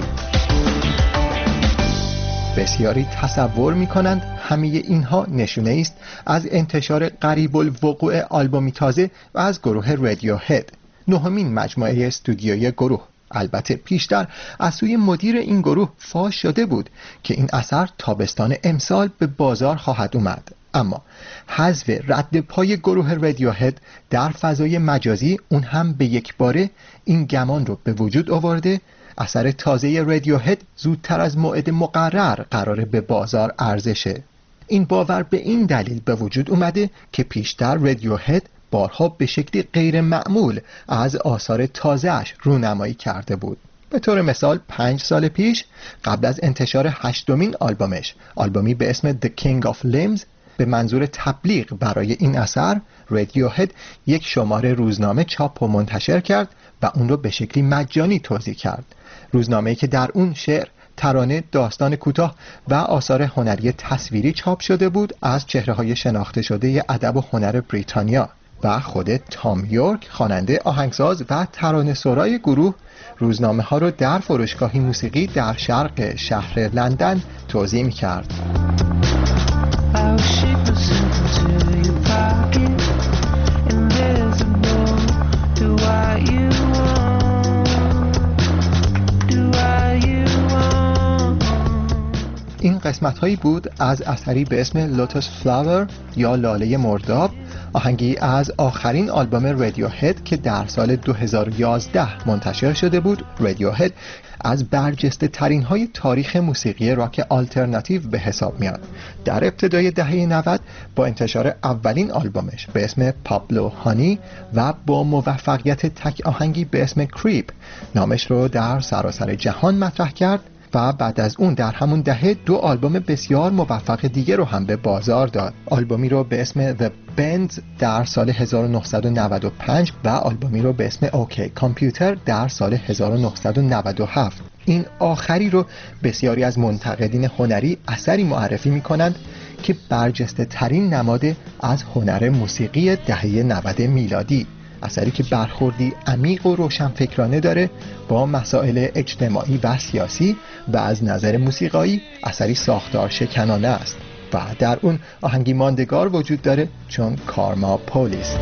بسیاری تصور می‌کنند همه اینها نشونه است از انتشار قریب الوقوع آلبومی تازه و از گروه رادیوهد، نهمین مجموعه استودیویی گروه. البته پیشتر از سوی مدیر این گروه فاش شده بود که این اثر تابستان امسال به بازار خواهد اومد، اما حذف رد پای گروه رادیوهد در فضای مجازی اون هم به یک باره این گمان رو به وجود آورده اثر تازه رادیوهد زودتر از موعد مقرر قراره به بازار عرضه شه. این باور به این دلیل به وجود اومده که پیشتر رادیوهد بارها به شکلی غیر معمول از آثار تازه‌اش رونمایی کرده بود. به طور مثال پنج سال پیش قبل از انتشار هشتمین آلبومش، آلبومی به اسم The King of Limbs، به منظور تبلیغ برای این اثر رادیوهد یک شماره روزنامه چاپ و منتشر کرد و اون رو به شکلی مجانی توزیع کرد. روزنامه‌ای که در اون شعر، ترانه، داستان کوتاه و آثار هنری تصویری چاپ شده بود از چهره‌های شناخته شده ادب و هنر بریتانیا و خود تام یورک، خواننده، آهنگساز و ترانه سرای گروه، روزنامه ها رو در فروشگاهی موسیقی در شرق شهر لندن توزیع می‌کرد. این قسمت هایی بود از اثری به اسم لوتس فلاور یا لاله مرداب، آهنگی از آخرین آلبوم رادیوهد که در سال دو هزار و یازده منتشر شده بود. رادیوهد از برجسته ترین های تاریخ موسیقی راک آلترناتیو به حساب میاد. در ابتدای دهه نود با انتشار اولین آلبومش به اسم پابلو هانی و با موفقیت تک آهنگی به اسم کریپ نامش رو در سراسر جهان مطرح کرد و بعد از اون در همون دهه دو آلبوم بسیار موفق دیگه رو هم به بازار داد. آلبومی رو به اسم The Bends در سال هزار و نهصد و نود و پنج و آلبومی رو به اسم اوکی کامپیوتر در سال هزار و نهصد و نود و هفت. این آخری رو بسیاری از منتقدین هنری اثری معرفی می‌کنند که برجسته ترین نماد از هنر موسیقی دهه نود میلادی، اثری که برخوردی عمیق و روشنفکرانه داره با مسائل اجتماعی و سیاسی و از نظر موسیقایی اثری ساختار شکنانه است و در اون آهنگی ماندگار وجود داره چون کارما پولیس.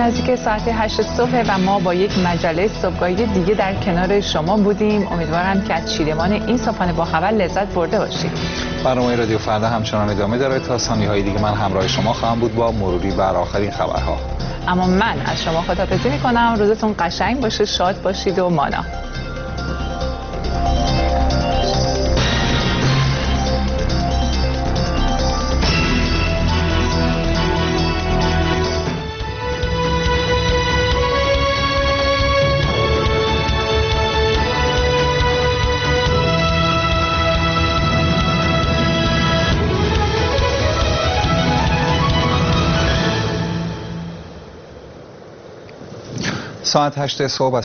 نزدیک ساعت هشت صبح و ما با یک مجله صبحگاهی دیگه در کنار شما بودیم. امیدوارم که از چیدمان این صبحانه با خبر لذت برده باشید. برنامه رادیو فردا همچنان ادامه داره. تا ثانیه‌های دیگه من همراه شما خواهم بود با مروری بر آخرین خبرها. اما من از شما خداحافظی می‌کنم. روزتون قشنگ باشه، شاد باشید و مانا. ساعت هشت صبح